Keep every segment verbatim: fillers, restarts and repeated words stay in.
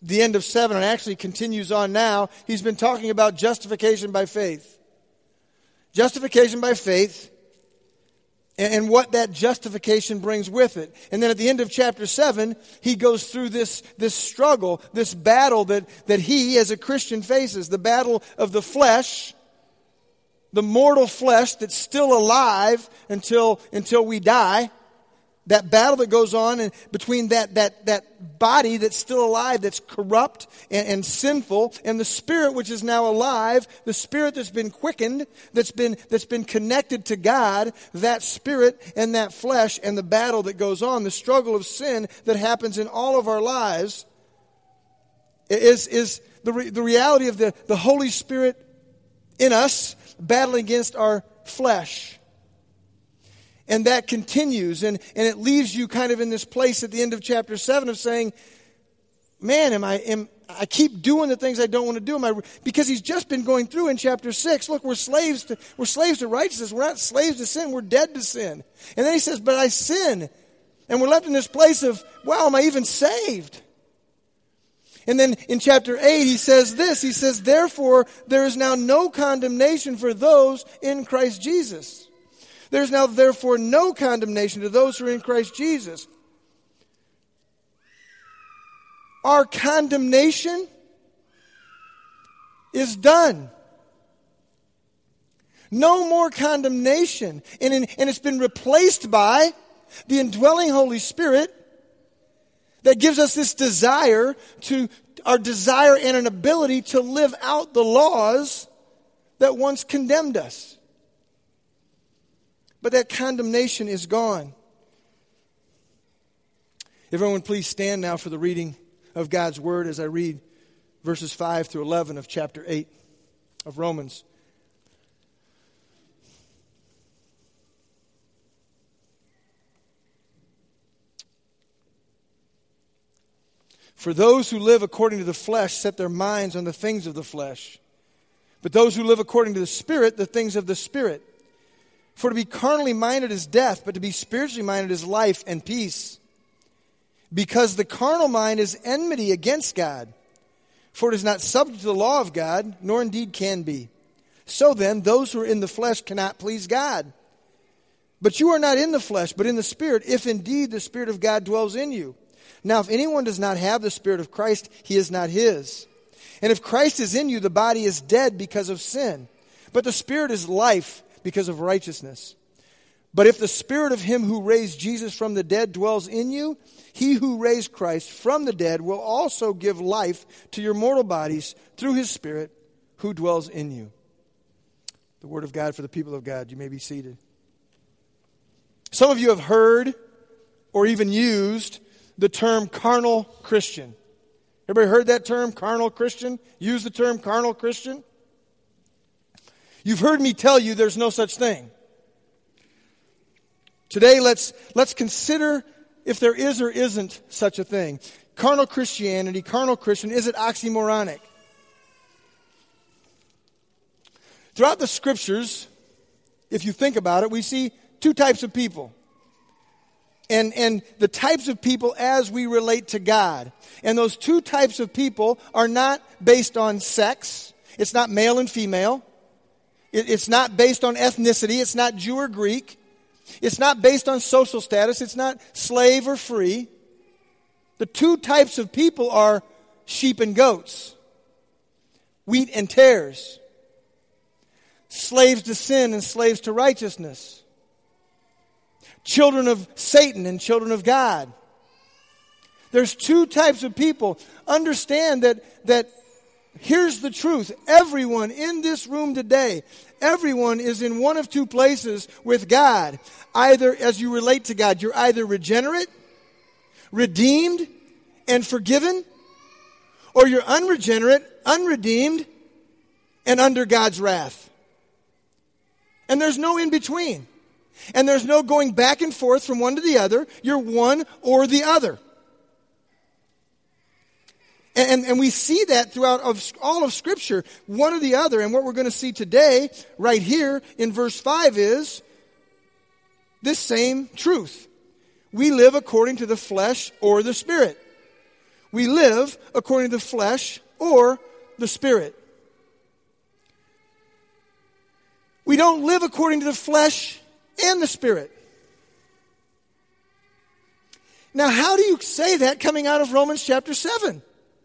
the end of seven and actually continues on now, he's been talking about justification by faith. Justification by faith and, and what that justification brings with it. And then at the end of chapter seven, he goes through this, this struggle, this battle that, that he as a Christian faces. The battle of the flesh, the mortal flesh that's still alive until, until we die. That battle that goes on in between that, that, that body that's still alive, that's corrupt and, and sinful, and the spirit which is now alive, the spirit that's been quickened, that's been, that's been connected to God, that spirit and that flesh, and the battle that goes on, the struggle of sin that happens in all of our lives, is, is the, re, the reality of the, the Holy Spirit in us battling against our flesh. And that continues, and, and it leaves you kind of in this place at the end of chapter seven of saying, man, am I am I keep doing the things I don't want to do? Am I, because he's just been going through in chapter six, look, we're slaves to we're slaves to righteousness. We're not slaves to sin, we're dead to sin. And then he says, but I sin. And we're left in this place of, wow, am I even saved? And then in chapter eight, he says this, he says, therefore, there is now no condemnation for those in Christ Jesus. There's now therefore no condemnation to those who are in Christ Jesus. Our condemnation is done. No more condemnation. And, in, and it's been replaced by the indwelling Holy Spirit that gives us this desire to, our desire and an ability to live out the laws that once condemned us. But that condemnation is gone. Everyone please stand now for the reading of God's Word as I read verses five through eleven of chapter eight of Romans. For those who live according to the flesh set their minds on the things of the flesh. But those who live according to the Spirit, the things of the Spirit. For to be carnally minded is death, but to be spiritually minded is life and peace. Because the carnal mind is enmity against God. For it is not subject to the law of God, nor indeed can be. So then, those who are in the flesh cannot please God. But you are not in the flesh, but in the Spirit, if indeed the Spirit of God dwells in you. Now, if anyone does not have the Spirit of Christ, he is not his. And if Christ is in you, the body is dead because of sin. But the Spirit is life because of righteousness. But if the Spirit of him who raised Jesus from the dead dwells in you, he who raised Christ from the dead will also give life to your mortal bodies through his Spirit who dwells in you. The word of God for the people of God. You may be seated. Some of you have heard or even used the term carnal Christian. Everybody heard that term, carnal Christian? Use the term carnal Christian? You've heard me tell you there's no such thing. Today, let's, let's consider if there is or isn't such a thing. Carnal Christianity, carnal Christian, is it oxymoronic? Throughout the Scriptures, if you think about it, we see two types of people. And, and the types of people as we relate to God. And those two types of people are not based on sex. It's not male and female. It, it's not based on ethnicity. It's not Jew or Greek. It's not based on social status. It's not slave or free. The two types of people are sheep and goats. Wheat and tares. Slaves to sin and slaves to righteousness. Children of Satan and children of God. There's two types of people. Understand that, that here's the truth. Everyone in this room today, everyone is in one of two places with God. Either as you relate to God, you're either regenerate, redeemed, and forgiven, or you're unregenerate, unredeemed, and under God's wrath. And there's no in between. And there's no going back and forth from one to the other. You're one or the other. And, and, and we see that throughout of all of Scripture, one or the other. And what we're going to see today, right here in verse five, is this same truth. We live according to the flesh or the Spirit. we live according to the flesh or the Spirit. We don't live according to the flesh and the Spirit. Now, how do you say that coming out of Romans chapter seven?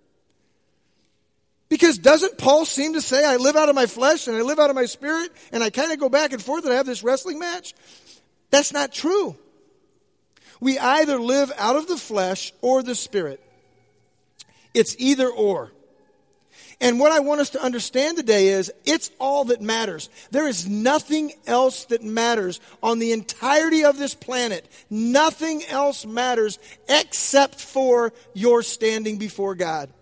Because doesn't Paul seem to say, I live out of my flesh and I live out of my spirit, and I kind of go back and forth and I have this wrestling match? That's not true. We either live out of the flesh or the Spirit. It's either or. And what I want us to understand today is it's all that matters. There is nothing else that matters on the entirety of this planet. Nothing else matters except for your standing before God.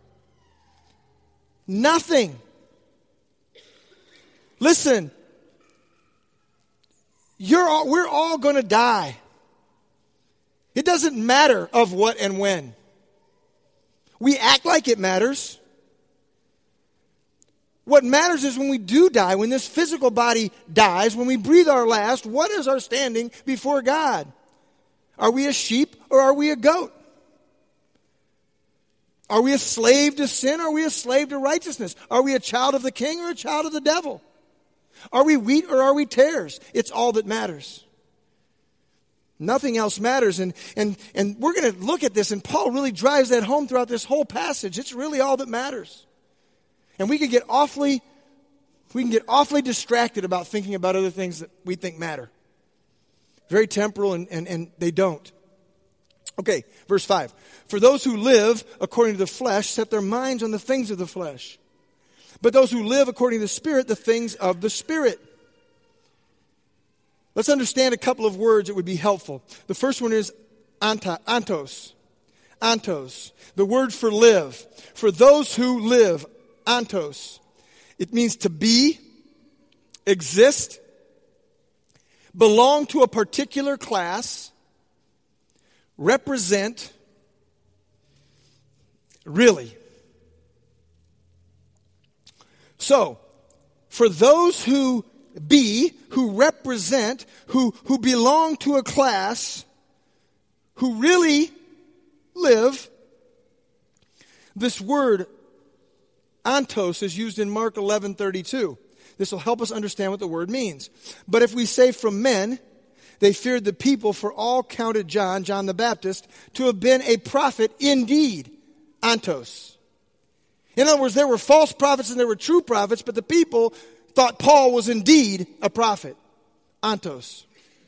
Nothing. Listen, you're all, we're all going to die. It doesn't matter of what and when. We act like it matters. What matters is when we do die, when this physical body dies, when we breathe our last, what is our standing before God? Are we a sheep or are we a goat? Are we a slave to sin or are we a slave to righteousness? Are we a child of the king or a child of the devil? Are we wheat or are we tares? It's all that matters. Nothing else matters. And, and, and we're going to look at this, and Paul really drives that home throughout this whole passage. It's really all that matters. And we can get awfully, we can get awfully distracted about thinking about other things that we think matter. Very temporal, and, and, and they don't. Okay, verse five. For those who live according to the flesh set their minds on the things of the flesh. But those who live according to the Spirit, the things of the Spirit. Let's understand a couple of words that would be helpful. The first one is anta, antos. Antos. The word for live. For those who live, antos. It means to be, exist, belong to a particular class, represent, really. So, for those who be, who represent, who, who belong to a class, who really live, this word antos is used in Mark eleven thirty-two. This will help us understand what the word means. But if we say from men, they feared the people, for all counted John, John the Baptist, to have been a prophet indeed. Antos. In other words, there were false prophets and there were true prophets, but the people thought Paul was indeed a prophet. Antos.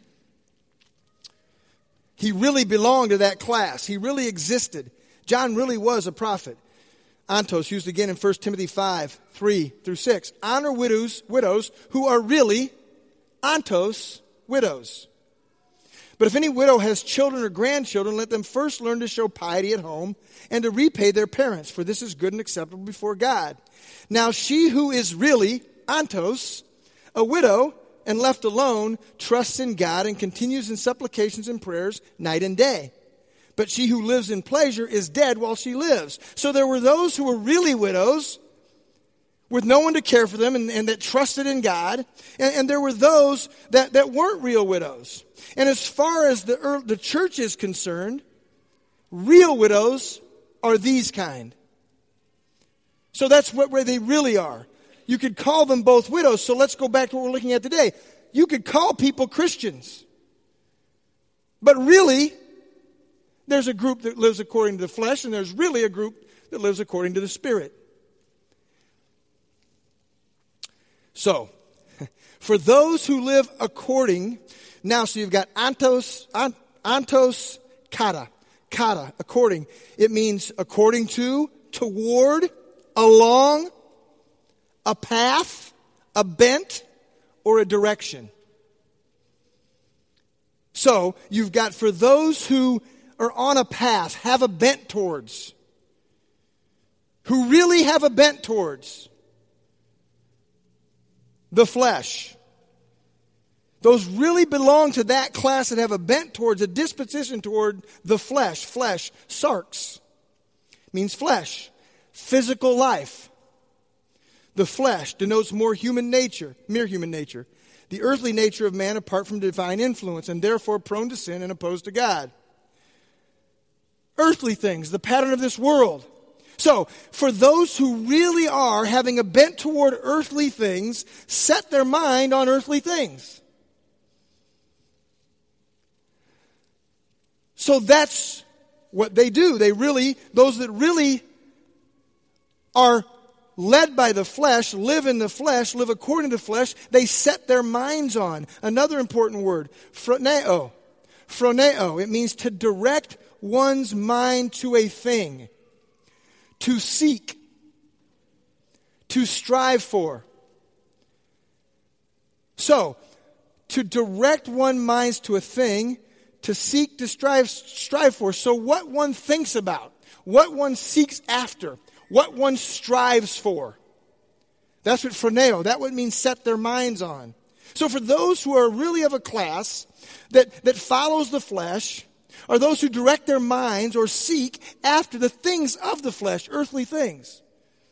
He really belonged to that class. He really existed. John really was a prophet. Antos, used again in First Timothy five, three through six. Honor widows, widows who are really antos, widows. But if any widow has children or grandchildren, let them first learn to show piety at home and to repay their parents, for this is good and acceptable before God. Now she who is really antos, a widow and left alone, trusts in God and continues in supplications and prayers night and day. But she who lives in pleasure is dead while she lives. So there were those who were really widows with no one to care for them and, and that trusted in God. And, and there were those that, that weren't real widows. And as far as the, the church is concerned, real widows are these kind. So that's what where they really are. You could call them both widows. So let's go back to what we're looking at today. You could call people Christians. But really, there's a group that lives according to the flesh, and there's really a group that lives according to the Spirit. So, for those who live according, now so you've got antos, antos, kata, kata, according. It means according to, toward, along, a path, a bent, or a direction. So, you've got for those who are on a path, have a bent towards, who really have a bent towards the flesh. Those really belong to that class that have a bent towards, a disposition toward the flesh. Flesh, sarx, means flesh, physical life. The flesh denotes more human nature, mere human nature. The earthly nature of man apart from divine influence, and therefore prone to sin and opposed to God. Earthly things, the pattern of this world. So, for those who really are having a bent toward earthly things, set their mind on earthly things. So that's what they do. They really, those that really are led by the flesh, live in the flesh, live according to the flesh, they set their minds on. Another important word, phroneo. Phroneo, it means to direct one's mind to a thing, to seek, to strive for. So, to direct one's mind to a thing, to seek, to strive, strive for. So what one thinks about, what one seeks after, what one strives for. That's what phroneo, that would mean set their minds on. So for those who are really of a class that, that follows the flesh, are those who direct their minds or seek after the things of the flesh, earthly things.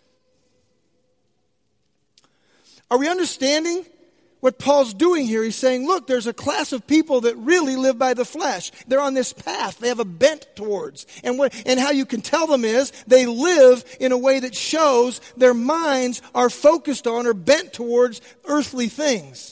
Are we understanding what Paul's doing here? He's saying, look, there's a class of people that really live by the flesh. They're on this path. They have a bent towards. And what, and how you can tell them is they live in a way that shows their minds are focused on or bent towards earthly things.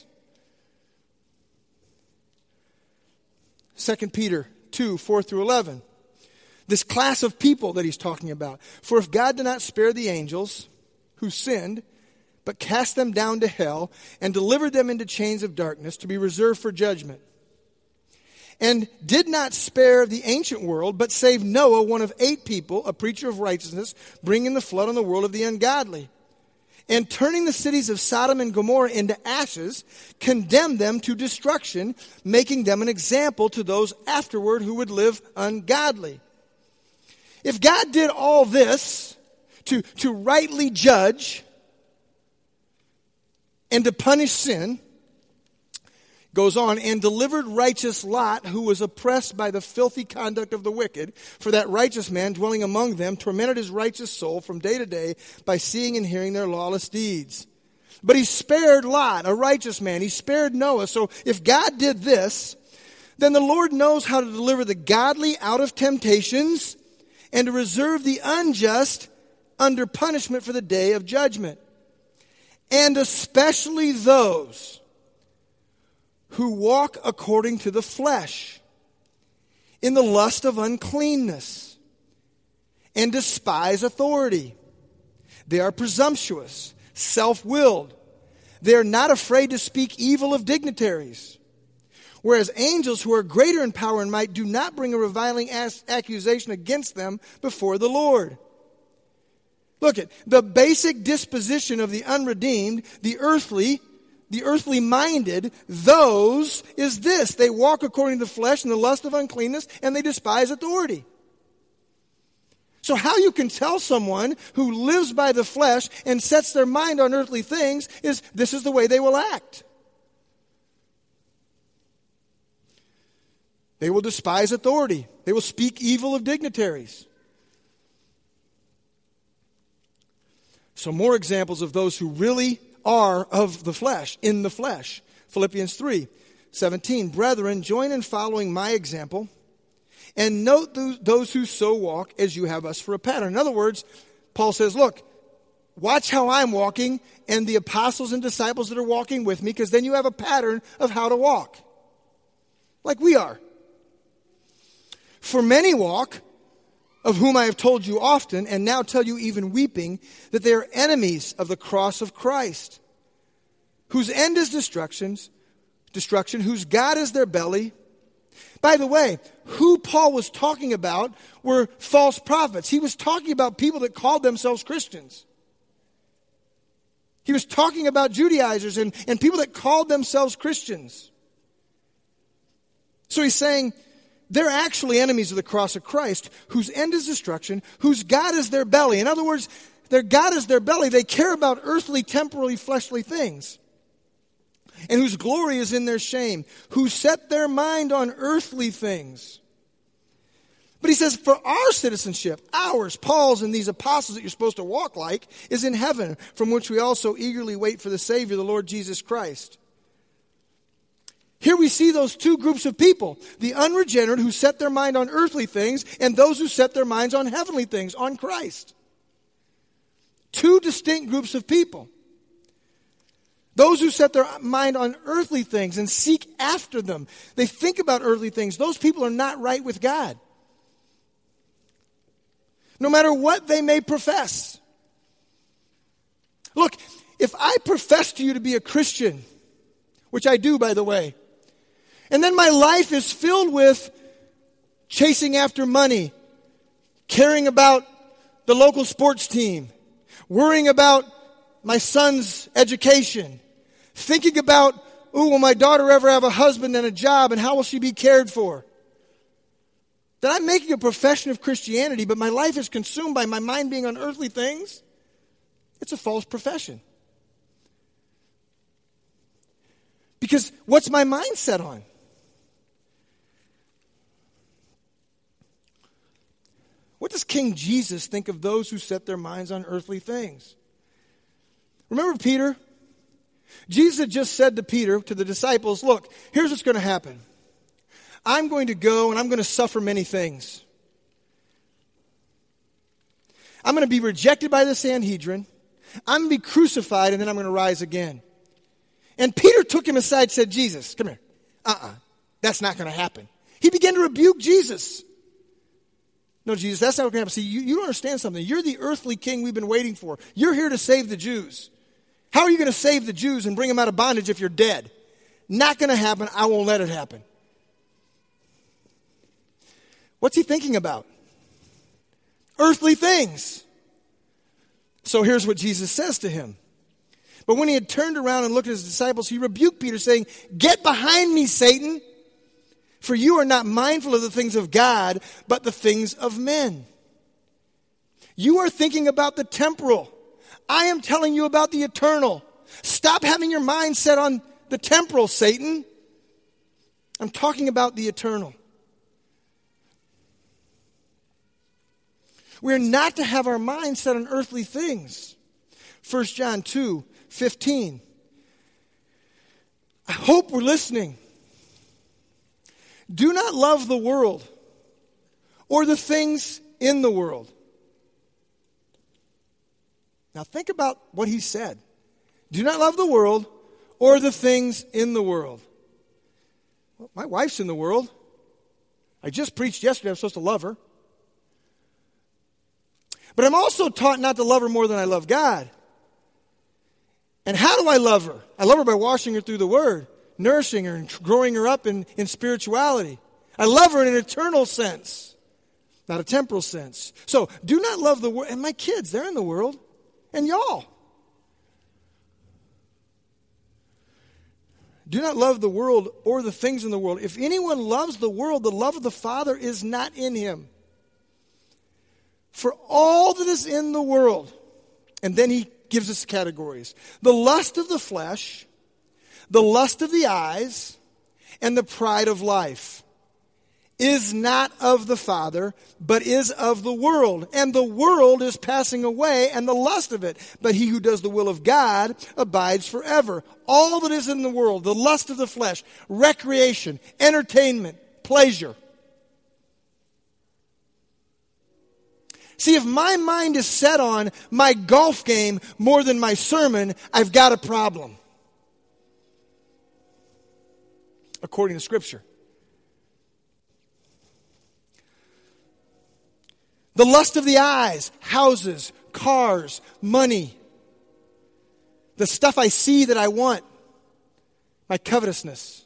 Second Peter two, four through eleven. This class of people that he's talking about. For if God did not spare the angels who sinned, but cast them down to hell and delivered them into chains of darkness to be reserved for judgment, and did not spare the ancient world, but saved Noah, one of eight people, a preacher of righteousness, bringing the flood on the world of the ungodly, and turning the cities of Sodom and Gomorrah into ashes, condemned them to destruction, making them an example to those afterward who would live ungodly. If God did all this to, to rightly judge and to punish sin, goes on, and delivered righteous Lot, who was oppressed by the filthy conduct of the wicked, for that righteous man dwelling among them tormented his righteous soul from day to day by seeing and hearing their lawless deeds. But he spared Lot, a righteous man. He spared Noah. So if God did this, then the Lord knows how to deliver the godly out of temptations and to reserve the unjust under punishment for the day of judgment. And especially those who walk according to the flesh, in the lust of uncleanness, and despise authority. They are presumptuous, self-willed. They are not afraid to speak evil of dignitaries. Whereas angels who are greater in power and might do not bring a reviling accusation against them before the Lord. Look at the basic disposition of the unredeemed, the earthly, the earthly minded, those is this. They walk according to the flesh and the lust of uncleanness, and they despise authority. So how you can tell someone who lives by the flesh and sets their mind on earthly things is this is the way they will act. They will despise authority. They will speak evil of dignitaries. So more examples of those who really are of the flesh, in the flesh. Philippians three seventeen, brethren, join in following my example, and note those who so walk as you have us for a pattern. In other words, Paul says, look, watch how I'm walking and the apostles and disciples that are walking with me, because then you have a pattern of how to walk. Like we are. For many walk, of whom I have told you often, and now tell you even weeping, that they are enemies of the cross of Christ, whose end is destruction, destruction, whose God is their belly. By the way, who Paul was talking about were false prophets. He was talking about people that called themselves Christians. He was talking about Judaizers and, and people that called themselves Christians. So he's saying, they're actually enemies of the cross of Christ, whose end is destruction, whose God is their belly. In other words, their God is their belly. They care about earthly, temporally, fleshly things. And whose glory is in their shame, who set their mind on earthly things. But he says, for our citizenship, ours, Paul's and these apostles that you're supposed to walk like, is in heaven, from which we also eagerly wait for the Savior, the Lord Jesus Christ. Here we see those two groups of people, the unregenerate who set their mind on earthly things and those who set their minds on heavenly things, on Christ. Two distinct groups of people. Those who set their mind on earthly things and seek after them. They think about earthly things. Those people are not right with God. No matter what they may profess. Look, if I profess to you to be a Christian, which I do, by the way, and then my life is filled with chasing after money, caring about the local sports team, worrying about my son's education, thinking about, ooh, will my daughter ever have a husband and a job, and how will she be cared for? That I'm making a profession of Christianity, but my life is consumed by my mind being on earthly things. It's a false profession. Because what's my mind set on? What does King Jesus think of those who set their minds on earthly things? Remember Peter? Jesus had just said to Peter, to the disciples, look, here's what's going to happen. I'm going to go and I'm going to suffer many things. I'm going to be rejected by the Sanhedrin. I'm going to be crucified, and then I'm going to rise again. And Peter took him aside and said, Jesus, come here. Uh-uh. That's not going to happen. He began to rebuke Jesus. No, Jesus, that's not going to happen. See, you, you don't understand something. You're the earthly king we've been waiting for. You're here to save the Jews. How are you going to save the Jews and bring them out of bondage if you're dead? Not going to happen. I won't let it happen. What's he thinking about? Earthly things. So here's what Jesus says to him. But when he had turned around and looked at his disciples, he rebuked Peter, saying, "Get behind me, Satan, for you are not mindful of the things of God, but the things of men." You are thinking about the temporal. I am telling you about the eternal. Stop having your mind set on the temporal, Satan. I'm talking about the eternal. We're not to have our mind set on earthly things. First John two fifteen. I hope we're listening. Do not love the world or the things in the world. Now think about what he said. Do not love the world or the things in the world. Well, my wife's in the world. I just preached yesterday I'm supposed to love her. But I'm also taught not to love her more than I love God. And how do I love her? I love her by washing her through the Word, nourishing her and growing her up in, in spirituality. I love her in an eternal sense, not a temporal sense. So do not love the world. And my kids, they're in the world. And y'all. Do not love the world or the things in the world. If anyone loves the world, the love of the Father is not in him. For all that is in the world, and then he gives us categories. The lust of the flesh, the lust of the eyes, and the pride of life is not of the Father, but is of the world. And the world is passing away, and the lust of it. But he who does the will of God abides forever. All that is in the world, the lust of the flesh, recreation, entertainment, pleasure. See, if my mind is set on my golf game more than my sermon, I've got a problem. According to Scripture. The lust of the eyes, houses, cars, money. The stuff I see that I want. My covetousness.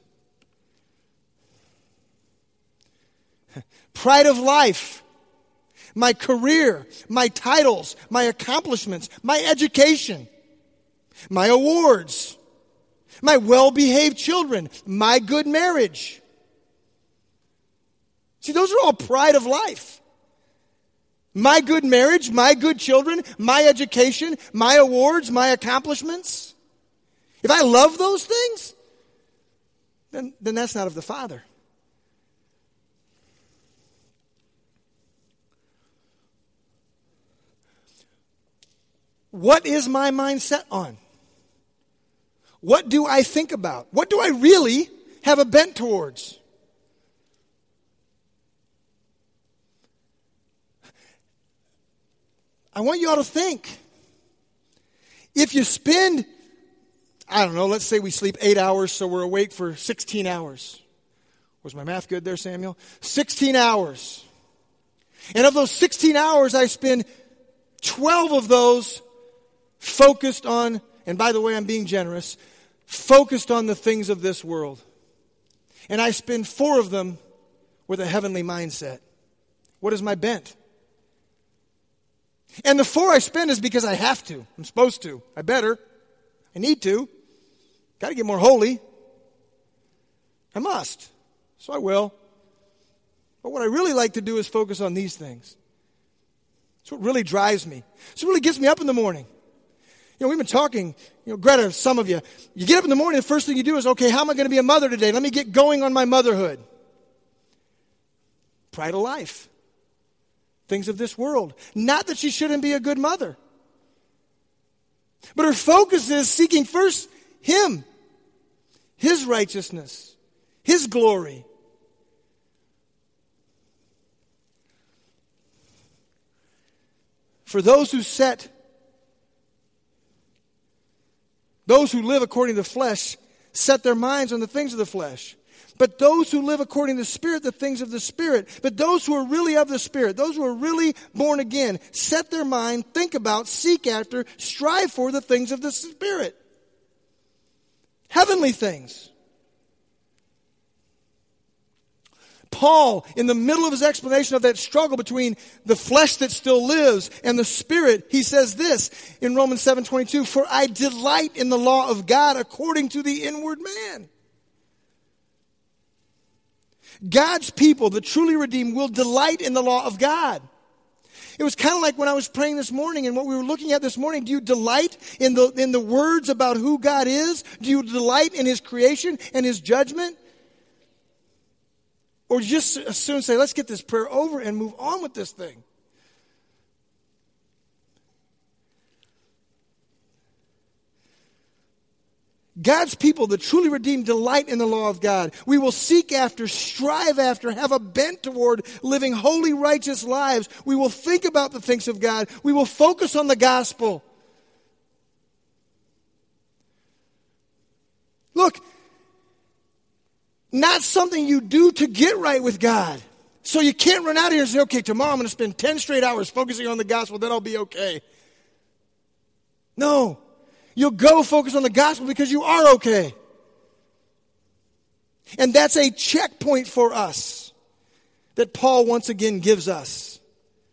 Pride of life. My career, my titles, my accomplishments, my education, my awards, my well-behaved children, my good marriage. See, those are all pride of life. My good marriage, my good children, my education, my awards, my accomplishments. If I love those things, then, then that's not of the Father. What is my mind set on? What do I think about? What do I really have a bent towards? I want you all to think. If you spend, I don't know, let's say we sleep eight hours, so we're awake for sixteen hours. Was my math good there, Samuel? sixteen hours. And of those sixteen hours, I spend twelve of those focused on, and by the way, I'm being generous, focused on the things of this world. And I spend four of them with a heavenly mindset. What is my bent? And the four I spend is because I have to. I'm supposed to. I better. I need to. Got to get more holy. I must. So I will. But what I really like to do is focus on these things. It's what really drives me. It's what really gets me up in the morning. You know, we've been talking, you know, Greta, some of you, you get up in the morning, the first thing you do is, okay, how am I going to be a mother today? Let me get going on my motherhood. Pride of life. Things of this world. Not that she shouldn't be a good mother. But her focus is seeking first Him, His righteousness, His glory. For those who set, those who live according to the flesh, set their minds on the things of the flesh. But those who live according to the Spirit, the things of the Spirit. But those who are really of the Spirit, those who are really born again, set their mind, think about, seek after, strive for the things of the Spirit. Heavenly things. Paul, in the middle of his explanation of that struggle between the flesh that still lives and the Spirit, he says this in Romans seven twenty-two, "For I delight in the law of God according to the inward man." God's people, the truly redeemed, will delight in the law of God. It was kind of like when I was praying this morning and what we were looking at this morning. Do you delight in the, in the words about who God is? Do you delight in His creation and His judgment? Or just as soon say, let's get this prayer over and move on with this thing? God's people, the truly redeemed, delight in the law of God. We will seek after, strive after, have a bent toward living holy, righteous lives. We will think about the things of God. We will focus on the gospel. Look, not something you do to get right with God. So you can't run out here and say, okay, tomorrow I'm going to spend ten straight hours focusing on the gospel, then I'll be okay. No. You'll go focus on the gospel because you are okay. And that's a checkpoint for us that Paul once again gives us.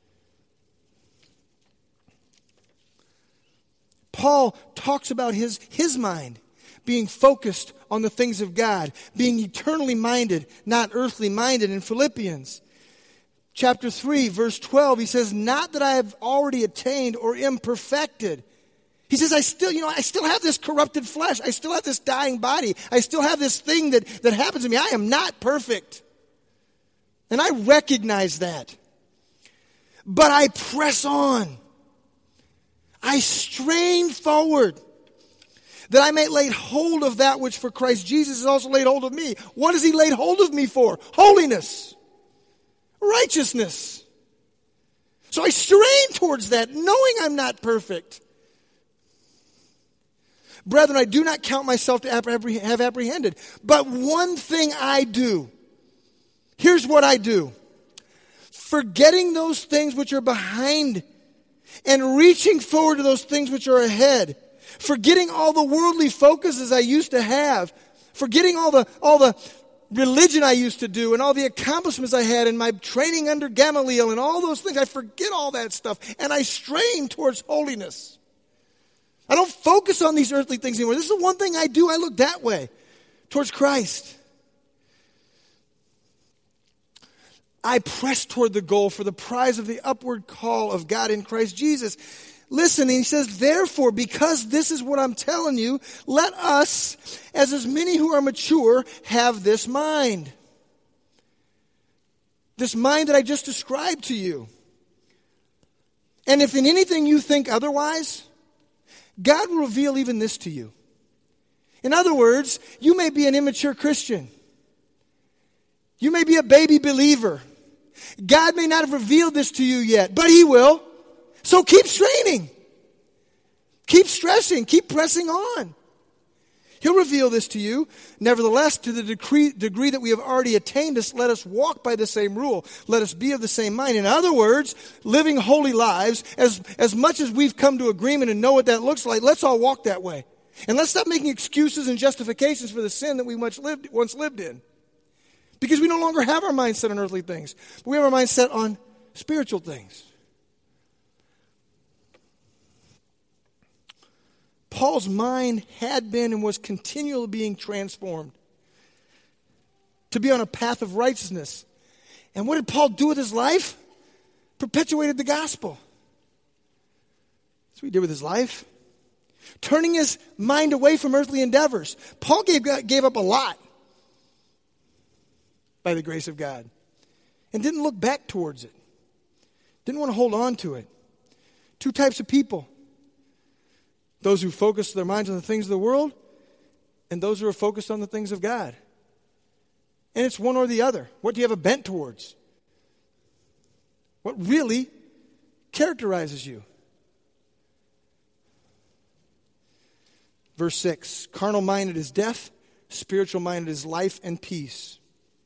Paul talks about his, his mind being focused on the things of God, being eternally minded, not earthly minded in Philippians. Chapter three, verse twelve, he says, "Not that I have already attained or am perfected." He says, I still, you know, I still have this corrupted flesh. I still have this dying body. I still have this thing that, that happens to me. I am not perfect. And I recognize that. But I press on. I strain forward that I may lay hold of that which for Christ Jesus has also laid hold of me. What has He laid hold of me for? Holiness. Righteousness. So I strain towards that, knowing I'm not perfect. Brethren, I do not count myself to have apprehended. But one thing I do. Here's what I do. Forgetting those things which are behind and reaching forward to those things which are ahead. Forgetting all the worldly focuses I used to have. Forgetting all the, all the religion I used to do and all the accomplishments I had in my training under Gamaliel and all those things. I forget all that stuff and I strain towards holiness. I don't focus on these earthly things anymore. This is the one thing I do. I look that way, towards Christ. I press toward the goal for the prize of the upward call of God in Christ Jesus. Listen, he says, therefore, because this is what I'm telling you, let us, as as many who are mature, have this mind. This mind that I just described to you. And if in anything you think otherwise, God will reveal even this to you. In other words, you may be an immature Christian. You may be a baby believer. God may not have revealed this to you yet, but He will. So keep straining. Keep stressing. Keep pressing on. He'll reveal this to you. Nevertheless, to the degree, degree that we have already attained this, let us walk by the same rule. Let us be of the same mind. In other words, living holy lives, as, as much as we've come to agreement and know what that looks like, let's all walk that way. And let's stop making excuses and justifications for the sin that we much lived, once lived in. Because we no longer have our mind set on earthly things, but we have our mind set on spiritual things. Paul's mind had been and was continually being transformed to be on a path of righteousness. And what did Paul do with his life? Perpetuated the gospel. That's what he did with his life. Turning his mind away from earthly endeavors. Paul gave, gave up a lot by the grace of God and didn't look back towards it. Didn't want to hold on to it. Two types of people. Those who focus their minds on the things of the world, and those who are focused on the things of God. And it's one or the other. What do you have a bent towards? What really characterizes you? Verse six, carnal-minded is death, spiritual-minded is life and peace.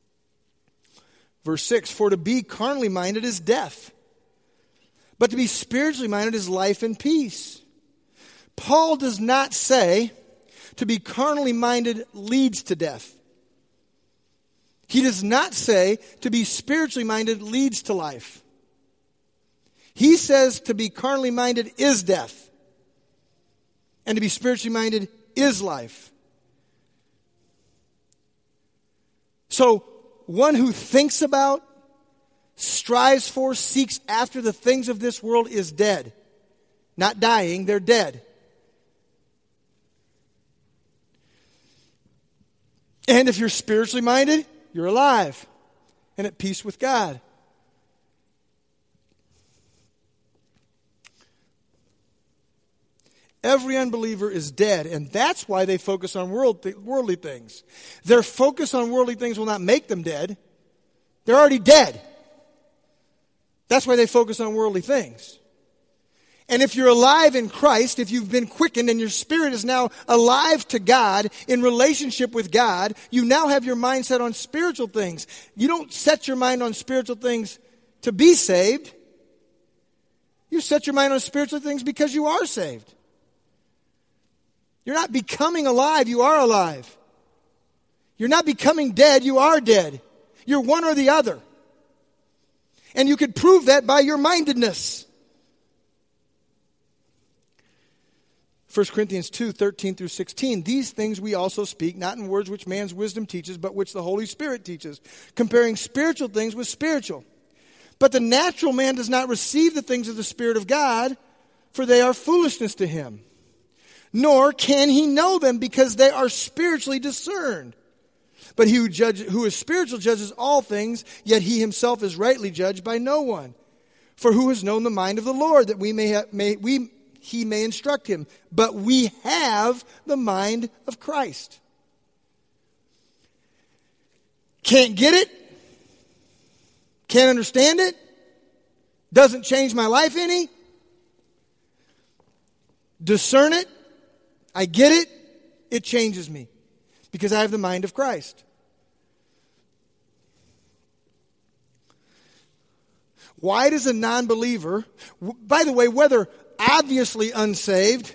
Verse six, for to be carnally minded is death, but to be spiritually minded is life and peace. Paul does not say to be carnally minded leads to death. He does not say to be spiritually minded leads to life. He says to be carnally minded is death. And to be spiritually minded is life. So, one who thinks about, strives for, seeks after the things of this world is dead. Not dying, they're dead. And if you're spiritually minded, you're alive and at peace with God. Every unbeliever is dead, and that's why they focus on world th- worldly things. Their focus on worldly things will not make them dead. They're already dead. That's why they focus on worldly things. And if you're alive in Christ, if you've been quickened and your spirit is now alive to God, in relationship with God, you now have your mind set on spiritual things. You don't set your mind on spiritual things to be saved. You set your mind on spiritual things because you are saved. You're not becoming alive, you are alive. You're not becoming dead, you are dead. You're one or the other. And you could prove that by your mindedness. First Corinthians two, thirteen through sixteen. These things we also speak, not in words which man's wisdom teaches, but which the Holy Spirit teaches, comparing spiritual things with spiritual. But the natural man does not receive the things of the Spirit of God, for they are foolishness to him. Nor can he know them, because they are spiritually discerned. But he who, judge, who is spiritual judges all things, yet he himself is rightly judged by no one. For who has known the mind of the Lord, that we may, have, may we he may instruct him? But we have the mind of Christ. Can't get it? Can't understand it? Doesn't change my life any? Discern it? I get it? It changes me. Because I have the mind of Christ. Why does a non-believer, by the way, whether obviously unsaved,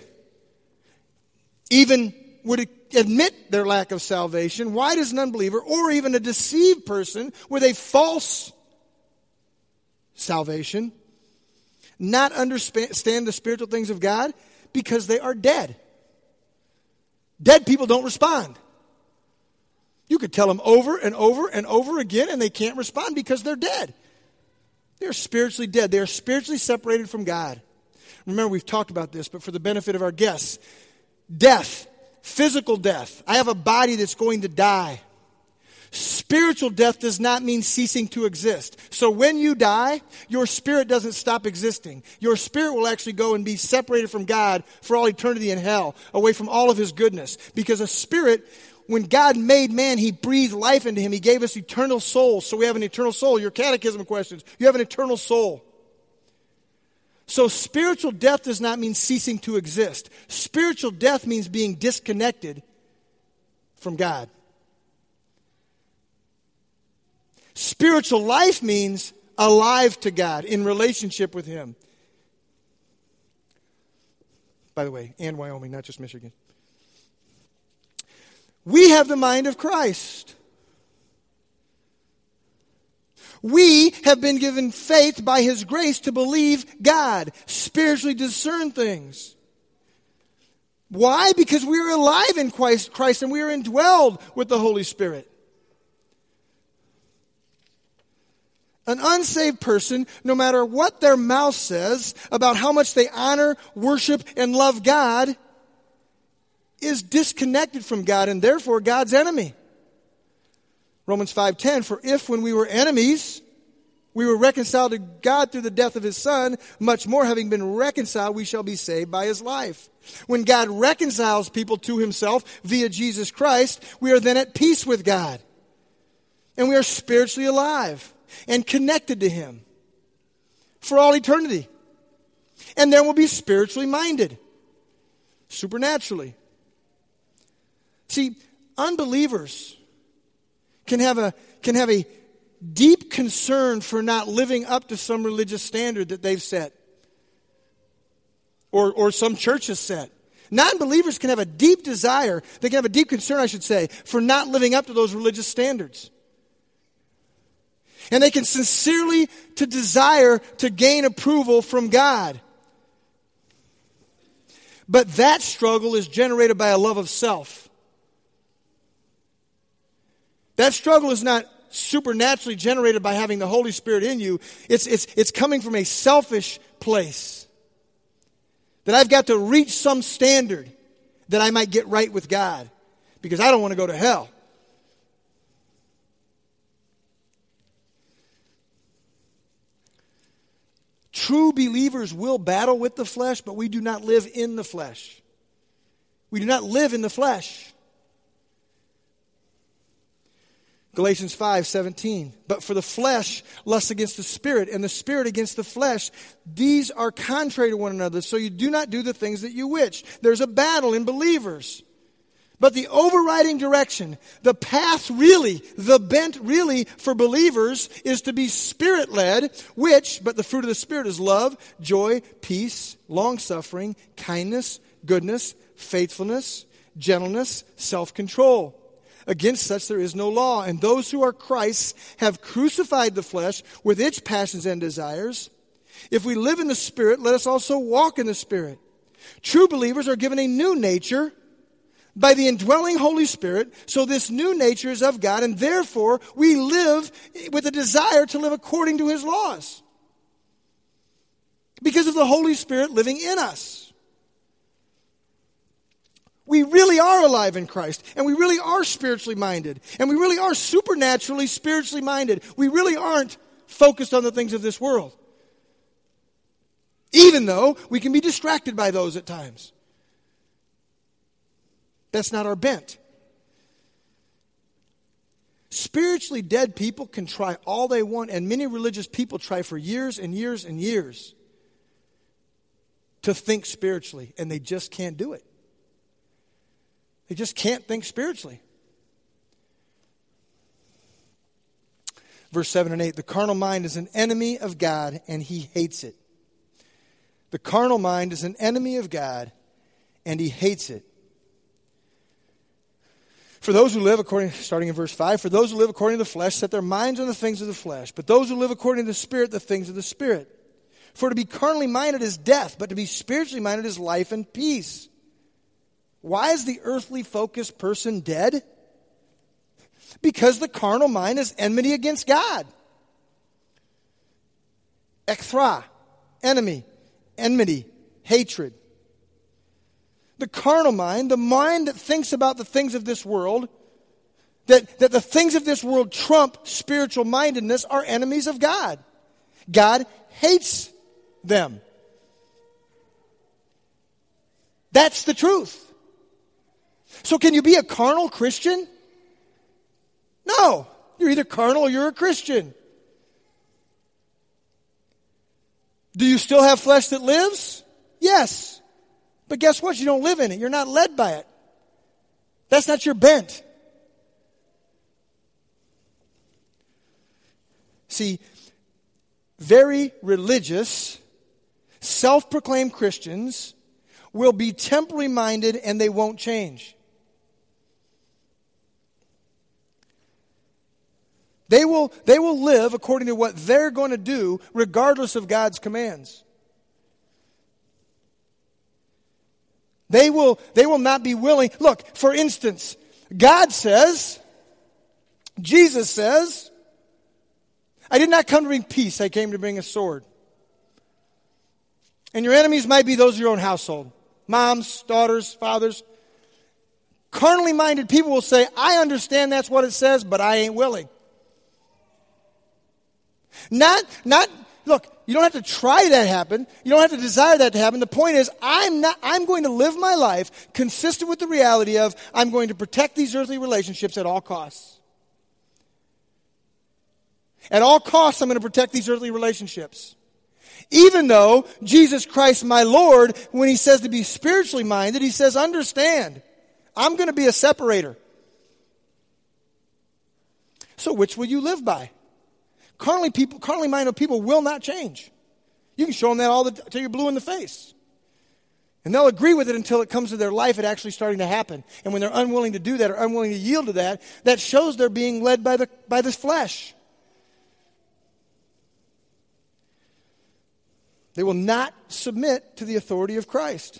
even would admit their lack of salvation, why does an unbeliever, or even a deceived person with a false salvation, not understand the spiritual things of God? Because they are dead. Dead people don't respond. You could tell them over and over and over again, and they can't respond because they're dead. They're spiritually dead. They are spiritually separated from God. Remember, we've talked about this, but for the benefit of our guests, death, physical death. I have a body that's going to die. Spiritual death does not mean ceasing to exist. So when you die, your spirit doesn't stop existing. Your spirit will actually go and be separated from God for all eternity in hell, away from all of His goodness. Because a spirit, when God made man, He breathed life into him. He gave us eternal souls. So we have an eternal soul. Your catechism questions, you have an eternal soul. So spiritual death does not mean ceasing to exist. Spiritual death means being disconnected from God. Spiritual life means alive to God, in relationship with Him. By the way, and Wyoming, not just Michigan. We have the mind of Christ. We have been given faith by His grace to believe God, spiritually discern things. Why? Because we are alive in Christ, Christ and we are indwelled with the Holy Spirit. An unsaved person, no matter what their mouth says about how much they honor, worship, and love God, is disconnected from God and therefore God's enemy. Romans five ten, for if when we were enemies, we were reconciled to God through the death of His Son, much more having been reconciled, we shall be saved by His life. When God reconciles people to Himself via Jesus Christ, we are then at peace with God. And we are spiritually alive and connected to Him for all eternity. And then we'll be spiritually minded, supernaturally. See, unbelievers can have a can have a deep concern for not living up to some religious standard that they've set, or or some church has set. Non-believers can have a deep desire, they can have a deep concern, I should say, for not living up to those religious standards. And they can sincerely to desire to gain approval from God. But that struggle is generated by a love of self. That struggle is not supernaturally generated by having the Holy Spirit in you. It's, it's, it's coming from a selfish place. That I've got to reach some standard that I might get right with God. Because I don't want to go to hell. True believers will battle with the flesh, but we do not live in the flesh. We do not live in the flesh. Galatians five seventeen. But for the flesh lusts against the spirit, and the spirit against the flesh. These are contrary to one another, so you do not do the things that you wish. There's a battle in believers. But the overriding direction, the path really, the bent really for believers is to be Spirit-led, which, but the fruit of the Spirit is love, joy, peace, long-suffering, kindness, goodness, faithfulness, gentleness, self-control. Against such there is no law. And those who are Christ's have crucified the flesh with its passions and desires. If we live in the Spirit, let us also walk in the Spirit. True believers are given a new nature by the indwelling Holy Spirit, so this new nature is of God, and therefore we live with a desire to live according to His laws. Because of the Holy Spirit living in us. We really are alive in Christ, and we really are spiritually minded, and we really are supernaturally spiritually minded. We really aren't focused on the things of this world. Even though we can be distracted by those at times. That's not our bent. Spiritually dead people can try all they want, and many religious people try for years and years and years to think spiritually, and they just can't do it. They just can't think spiritually. Verse seven and eight, the carnal mind is an enemy of God, and he hates it. The carnal mind is an enemy of God, and he hates it. For those who live according, starting in verse five, for those who live according to the flesh set their minds on the things of the flesh, but those who live according to the Spirit, the things of the Spirit. For to be carnally minded is death, but to be spiritually minded is life and peace. Why is the earthly focused person dead? Because the carnal mind is enmity against God. Ekthra, enemy, enmity, hatred. The carnal mind, the mind that thinks about the things of this world, that, that the things of this world trump spiritual mindedness, are enemies of God. God hates them. That's the truth. So can you be a carnal Christian? No. You're either carnal or you're a Christian. Do you still have flesh that lives? Yes. But guess what? You don't live in it. You're not led by it. That's not your bent. See, very religious, self-proclaimed Christians will be temporally minded and they won't change. They will, they will live according to what they're going to do regardless of God's commands. They will, they will not be willing. Look, for instance, God says, Jesus says, I did not come to bring peace, I came to bring a sword. And your enemies might be those of your own household. Moms, daughters, fathers. Carnally minded people will say, I understand that's what it says, but I ain't willing. Not, not, look, you don't have to try that to happen. You don't have to desire that to happen. The point is, I'm not, I'm going to live my life consistent with the reality of I'm going to protect these earthly relationships at all costs. At all costs, I'm going to protect these earthly relationships. Even though Jesus Christ, my Lord, when he says to be spiritually minded, he says, understand, I'm going to be a separator. So which will you live by? Carnally people, carnally minded people will not change. You can show them that all the until you're blue in the face. And they'll agree with it until it comes to their life, it actually starting to happen. And when they're unwilling to do that or unwilling to yield to that, that shows they're being led by the by this flesh. They will not submit to the authority of Christ.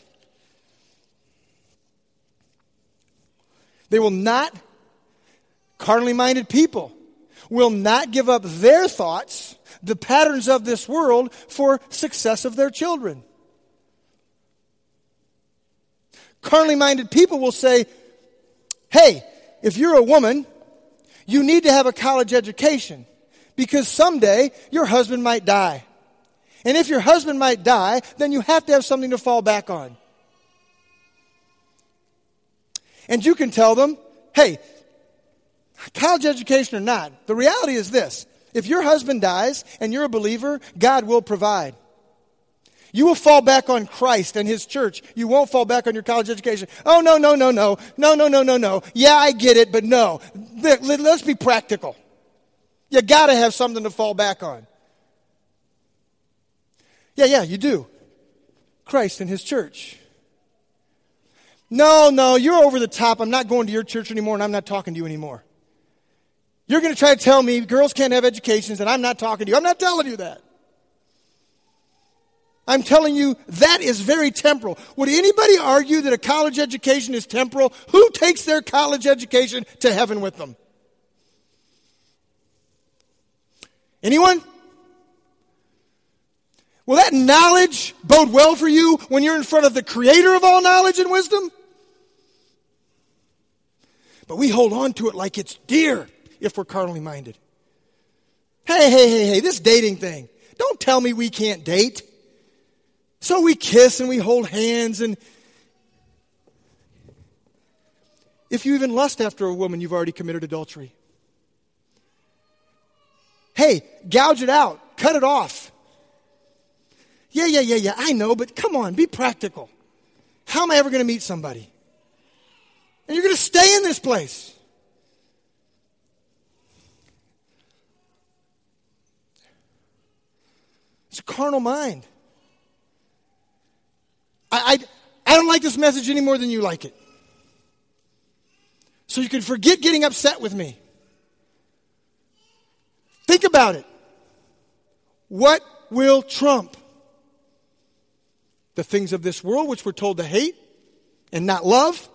They will not, carnally minded people, will not give up their thoughts, the patterns of this world, for success of their children. Carnally minded people will say, hey, if you're a woman, you need to have a college education because someday your husband might die. And if your husband might die, then you have to have something to fall back on. And you can tell them, hey, college education or not, the reality is this. If your husband dies and you're a believer, God will provide. You will fall back on Christ and his church. You won't fall back on your college education. Oh, no, no, no, no. No, no, no, no, no. Yeah, I get it, but no. Let's be practical. You got to have something to fall back on. Yeah, yeah, you do. Christ and his church. No, no, you're over the top. I'm not going to your church anymore, and I'm not talking to you anymore. You're going to try to tell me girls can't have educations, and I'm not talking to you. I'm not telling you that. I'm telling you that is very temporal. Would anybody argue that a college education is temporal? Who takes their college education to heaven with them? Anyone? Will that knowledge bode well for you when you're in front of the creator of all knowledge and wisdom? But we hold on to it like it's dear if we're carnally minded. Hey, hey, hey, hey, this dating thing. Don't tell me we can't date. So we kiss and we hold hands and if you even lust after a woman, you've already committed adultery. Hey, gouge it out. Cut it off. Yeah, yeah, yeah, yeah, I know, but come on, be practical. How am I ever going to meet somebody? And you're going to stay in this place. It's a carnal mind. I, I, I don't like this message any more than you like it. So you can forget getting upset with me. Think about it. What will trump? The things of this world which we're told to hate and not love?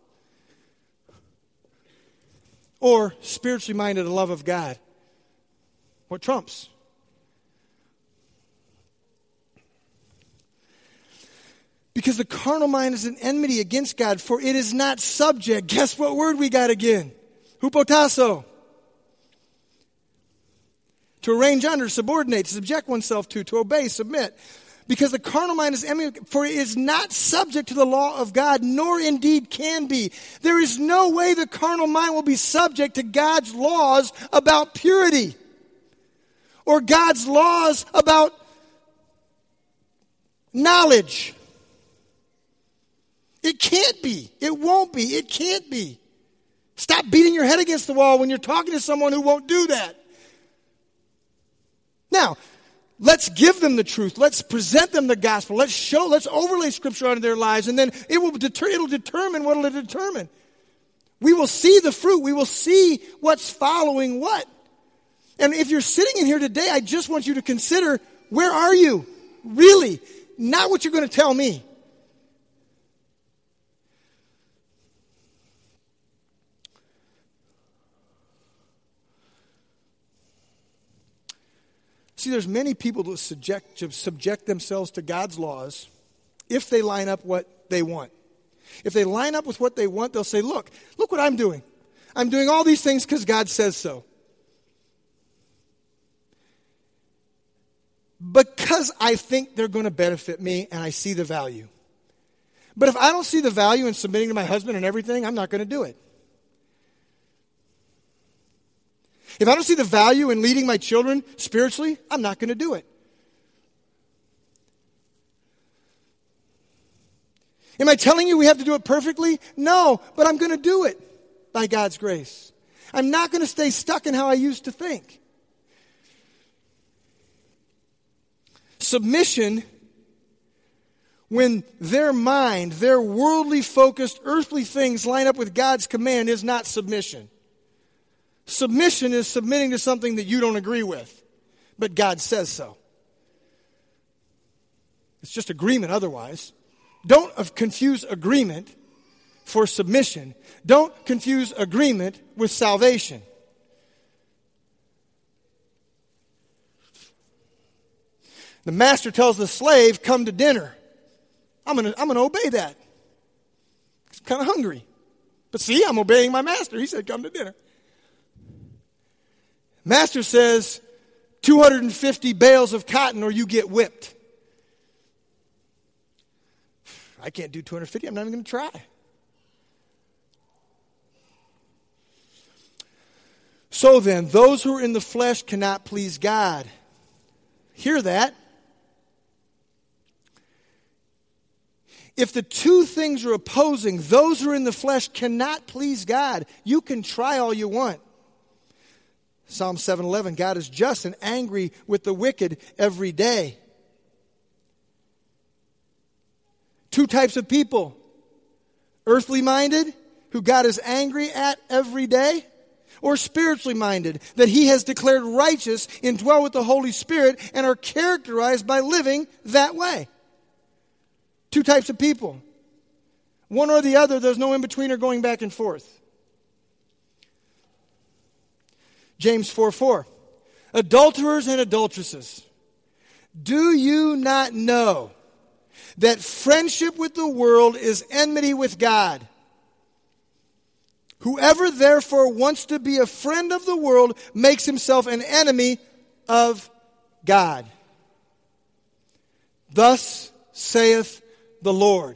Or spiritually minded, the love of God? What trumps? Because the carnal mind is an enmity against God, for it is not subject. Guess what word we got again? Hupotasso. To arrange under, subordinate, to subject oneself to, to obey, submit. Because the carnal mind is enmity, for it is not subject to the law of God, nor indeed can be. There is no way the carnal mind will be subject to God's laws about purity. Or God's laws about knowledge. It can't be. It won't be. It can't be. Stop beating your head against the wall when you're talking to someone who won't do that. Now, let's give them the truth. Let's present them the gospel. Let's show, let's overlay Scripture onto their lives, and then it will deter, it'll determine what it'll determine. We will see the fruit. We will see what's following what. And if you're sitting in here today, I just want you to consider, where are you? Really? Not what you're going to tell me. See, there's many people that subject, subject themselves to God's laws if they line up what they want. If they line up with what they want, they'll say, look, look what I'm doing. I'm doing all these things because God says so. Because I think they're going to benefit me and I see the value. But if I don't see the value in submitting to my husband and everything, I'm not going to do it. If I don't see the value in leading my children spiritually, I'm not going to do it. Am I telling you we have to do it perfectly? No, but I'm going to do it by God's grace. I'm not going to stay stuck in how I used to think. Submission, when their mind, their worldly focused earthly things line up with God's command, is not submission. Submission is submitting to something that you don't agree with, but God says so. It's just agreement otherwise. Don't confuse agreement for submission. Don't confuse agreement with salvation. The master tells the slave, come to dinner. I'm going to I'm going to obey that. I'm kind of hungry. But see, I'm obeying my master. He said, come to dinner. Master says, two hundred fifty bales of cotton or you get whipped. I can't do two hundred fifty. I'm not even going to try. So then, those who are in the flesh cannot please God. Hear that. If the two things are opposing, those who are in the flesh cannot please God. You can try all you want. Psalm seven eleven, God is just and angry with the wicked every day. Two types of people. Earthly minded, who God is angry at every day, or spiritually minded, that He has declared righteous, indwell with the Holy Spirit, and are characterized by living that way. Two types of people. One or the other, there's no in-between or going back and forth. James four four, adulterers and adulteresses, do you not know that friendship with the world is enmity with God? Whoever therefore wants to be a friend of the world makes himself an enemy of God. Thus saith the Lord.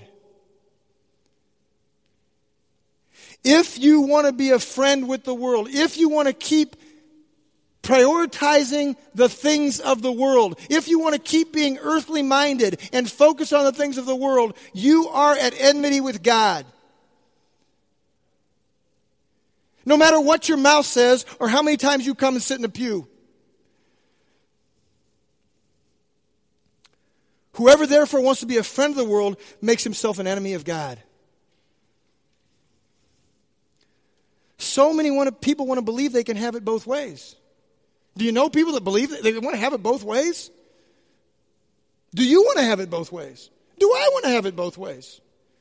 If you want to be a friend with the world, if you want to keep prioritizing the things of the world, if you want to keep being earthly minded and focus on the things of the world, you are at enmity with God. No matter what your mouth says or how many times you come and sit in a pew. Whoever therefore wants to be a friend of the world makes himself an enemy of God. So many want to, people want to believe they can have it both ways. Do you know people that believe that they want to have it both ways? Do you want to have it both ways? Do I want to have it both ways?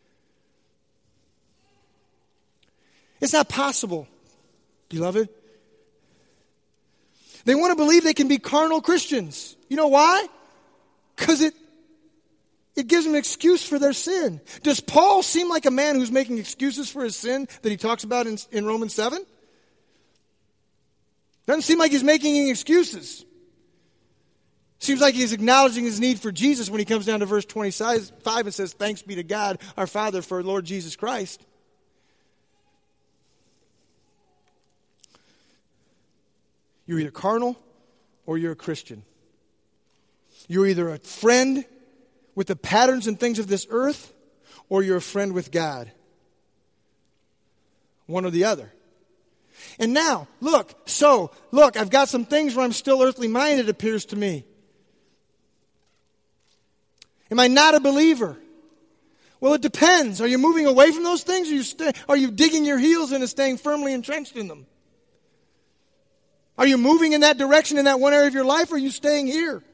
It's not possible, beloved. They want to believe they can be carnal Christians. You know why? Because it It gives them an excuse for their sin. Does Paul seem like a man who's making excuses for his sin that he talks about in, in Romans seven? Doesn't seem like he's making any excuses. Seems like he's acknowledging his need for Jesus when he comes down to verse twenty-five and says, thanks be to God, our Father, for our Lord Jesus Christ. You're either carnal or you're a Christian. You're either a friend with the patterns and things of this earth, or you're a friend with God. One or the other. And now, look, so, look, I've got some things where I'm still earthly minded, it appears to me. Am I not a believer? Well, it depends. Are you moving away from those things, or are you, st- are you digging your heels in and staying firmly entrenched in them? Are you moving in that direction in that one area of your life, or are you staying here?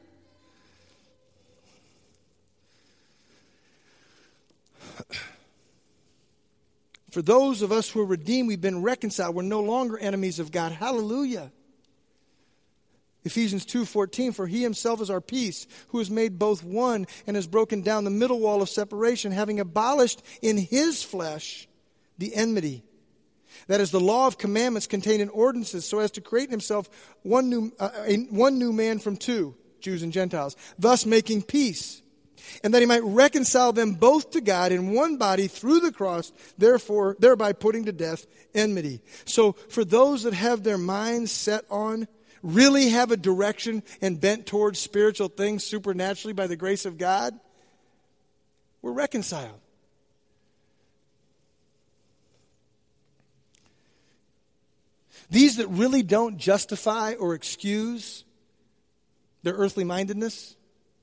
For those of us who are redeemed, we've been reconciled. We're no longer enemies of God. Hallelujah. Ephesians two fourteen, for he himself is our peace, who has made both one and has broken down the middle wall of separation, having abolished in his flesh the enmity. That is the law of commandments contained in ordinances, so as to create in himself one new, uh, a, one new man from two, Jews and Gentiles, thus making peace. And that he might reconcile them both to God in one body through the cross, therefore, thereby putting to death enmity. So for those that have their minds set on, really have a direction and bent towards spiritual things supernaturally by the grace of God, we're reconciled. These that really don't justify or excuse their earthly mindedness.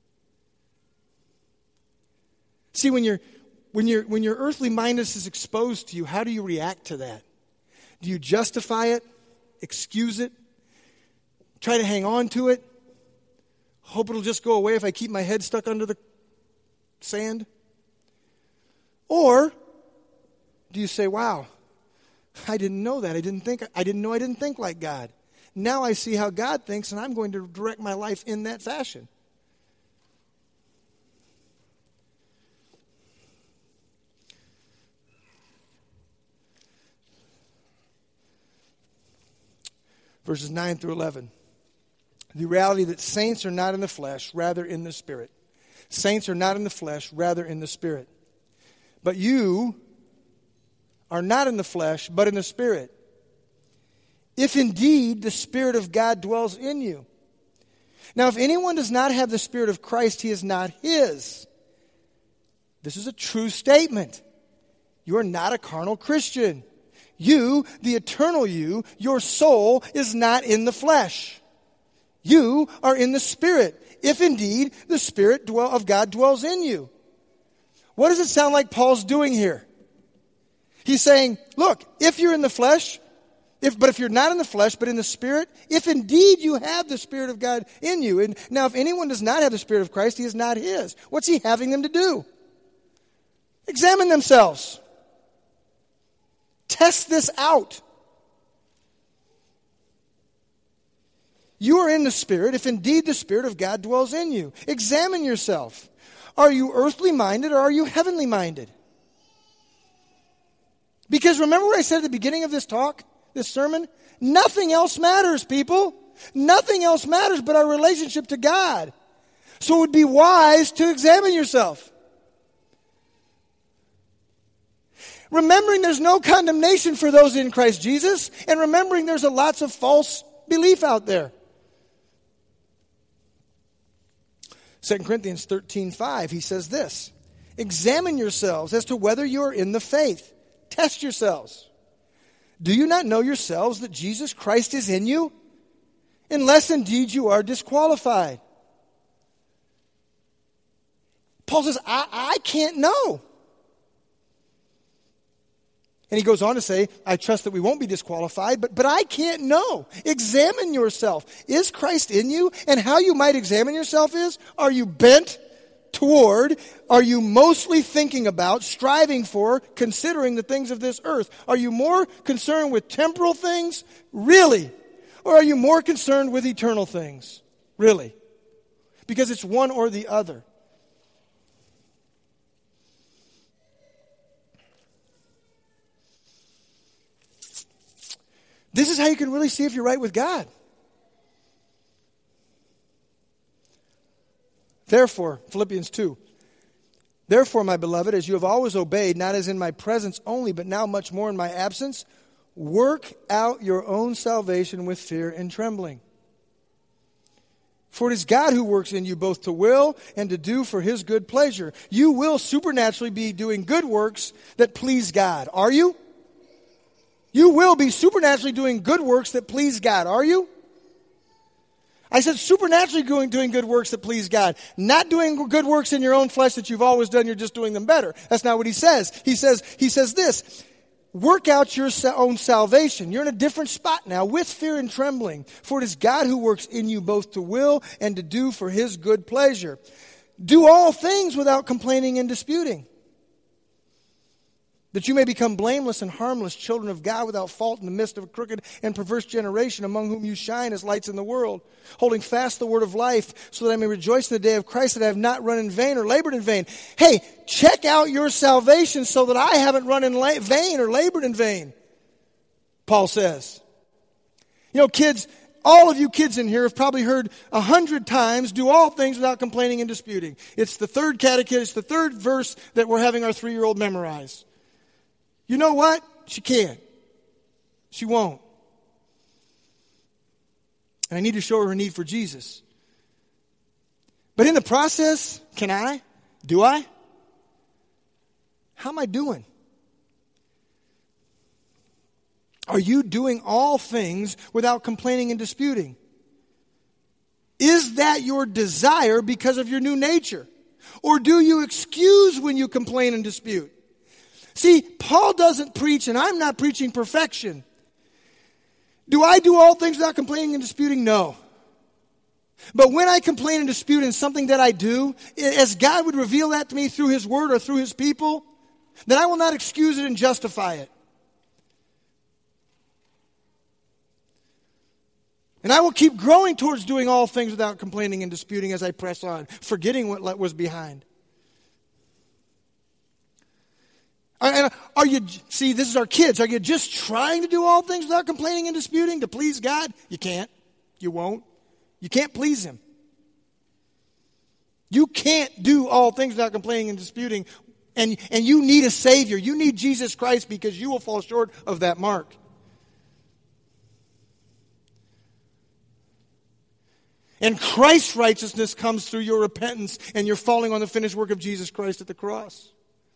See, when you're when you're when your earthly mindedness is exposed to you, how do you react to that? Do you justify it, excuse it, try to hang on to it, hope it'll just go away if I keep my head stuck under the sand? Or do you say, wow, I didn't know that. I didn't think I didn't know I didn't think like God. Now I see how God thinks, and I'm going to direct my life in that fashion. Verses nine through eleven. The reality that saints are not in the flesh, rather in the Spirit. Saints are not in the flesh, rather in the Spirit. But you are not in the flesh, but in the Spirit. If indeed the Spirit of God dwells in you. Now, if anyone does not have the Spirit of Christ, he is not his. This is a true statement. You are not a carnal Christian. You, the eternal you, your soul is not in the flesh. You are in the Spirit, if indeed the Spirit dwell, of God dwells in you. What does it sound like Paul's doing here? He's saying, look, if you're in the flesh, if but if you're not in the flesh, but in the Spirit, if indeed you have the Spirit of God in you. And now if anyone does not have the Spirit of Christ, he is not his. What's he having them to do? Examine themselves. Test this out. You are in the Spirit, if indeed the Spirit of God dwells in you. Examine yourself. Are you earthly minded or are you heavenly minded? Because remember what I said at the beginning of this talk, this sermon? Nothing else matters, people. Nothing else matters but our relationship to God. So it would be wise to examine yourself. Remembering there's no condemnation for those in Christ Jesus, and remembering there's a lots of false belief out there. Second Corinthians thirteen five, he says this, examine yourselves as to whether you are in the faith. Test yourselves. Do you not know yourselves that Jesus Christ is in you? Unless indeed you are disqualified. Paul says, I, I can't know. And he goes on to say, I trust that we won't be disqualified, but, but I can't know. Examine yourself. Is Christ in you? And how you might examine yourself is, are you bent toward, are you mostly thinking about, striving for, considering the things of this earth? Are you more concerned with temporal things? Really? Or are you more concerned with eternal things? Really? Because it's one or the other. This is how you can really see if you're right with God. Therefore, Philippians two, therefore, my beloved, as you have always obeyed, not as in my presence only, but now much more in my absence, work out your own salvation with fear and trembling. For it is God who works in you both to will and to do for his good pleasure. You will supernaturally be doing good works that please God. Are you? You will be supernaturally doing good works that please God. Are you? I said supernaturally doing, doing good works that please God. Not doing good works in your own flesh that you've always done, you're just doing them better. That's not what he says. He says, he says this. Work out your own salvation. You're in a different spot now with fear and trembling. For it is God who works in you both to will and to do for his good pleasure. Do all things without complaining and disputing, that you may become blameless and harmless, children of God without fault in the midst of a crooked and perverse generation, among whom you shine as lights in the world, holding fast the word of life, so that I may rejoice in the day of Christ, that I have not run in vain or labored in vain. Hey, check out your salvation so that I haven't run in la- vain or labored in vain, Paul says. You know, kids, all of you kids in here have probably heard a hundred times, do all things without complaining and disputing. It's the third catechism, it's the third verse that we're having our three-year-old memorize. You know what? She can't. She won't. And I need to show her her need for Jesus. But in the process, can I? Do I? How am I doing? Are you doing all things without complaining and disputing? Is that your desire because of your new nature? Or do you excuse when you complain and dispute? See, Paul doesn't preach, and I'm not preaching perfection. Do I do all things without complaining and disputing? No. But when I complain and dispute in something that I do, as God would reveal that to me through his word or through his people, then I will not excuse it and justify it. And I will keep growing towards doing all things without complaining and disputing as I press on, forgetting what was behind. And are you, see, this is our kids. Are you just trying to do all things without complaining and disputing to please God? You can't. You won't. You can't please him. You can't do all things without complaining and disputing. And, and you need a Savior. You need Jesus Christ because you will fall short of that mark. And Christ's righteousness comes through your repentance and your falling on the finished work of Jesus Christ at the cross.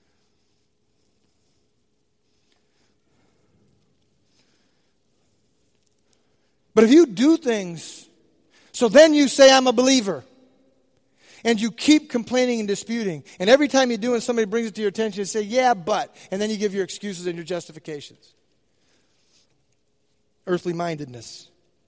But if you do things, so then you say, I'm a believer, and you keep complaining and disputing, and every time you do and somebody brings it to your attention, you say, yeah, but, and then you give your excuses and your justifications. Earthly mindedness.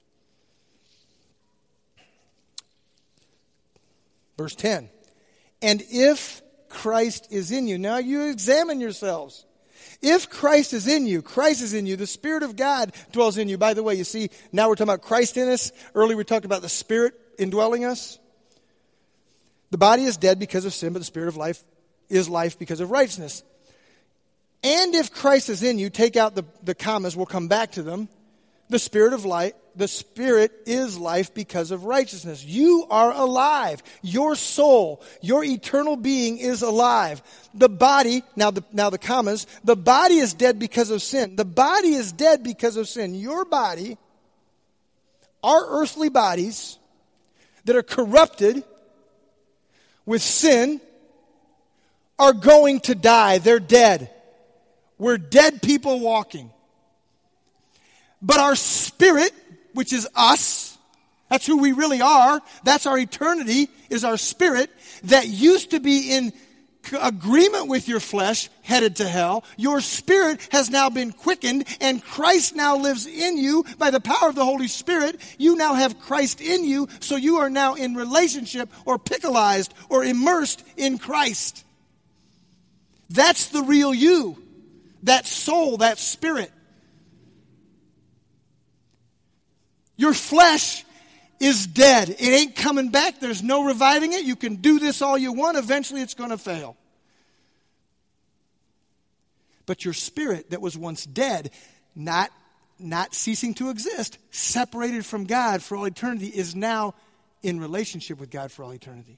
Verse ten. And if Christ is in you, now you examine yourselves. If Christ is in you, Christ is in you, the Spirit of God dwells in you. By the way, you see, now we're talking about Christ in us. Earlier we talked about the Spirit indwelling us. The body is dead because of sin, but the Spirit of life is life because of righteousness. And if Christ is in you, take out the, the commas, we'll come back to them. The Spirit of life, the Spirit is life because of righteousness. You are alive. Your soul, your eternal being is alive. The body, now the, now the commas, the body is dead because of sin. The body is dead because of sin. Your body, our earthly bodies that are corrupted with sin are going to die. They're dead. We're dead people walking. But our spirit, which is us, that's who we really are, that's our eternity, is our spirit, that used to be in agreement with your flesh, headed to hell. Your spirit has now been quickened, and Christ now lives in you by the power of the Holy Spirit. You now have Christ in you, so you are now in relationship or pickleized or immersed in Christ. That's the real you, that soul, that spirit. Your flesh is dead. It ain't coming back. There's no reviving it. You can do this all you want. Eventually it's going to fail. But your spirit that was once dead, not, not ceasing to exist, separated from God for all eternity, is now in relationship with God for all eternity.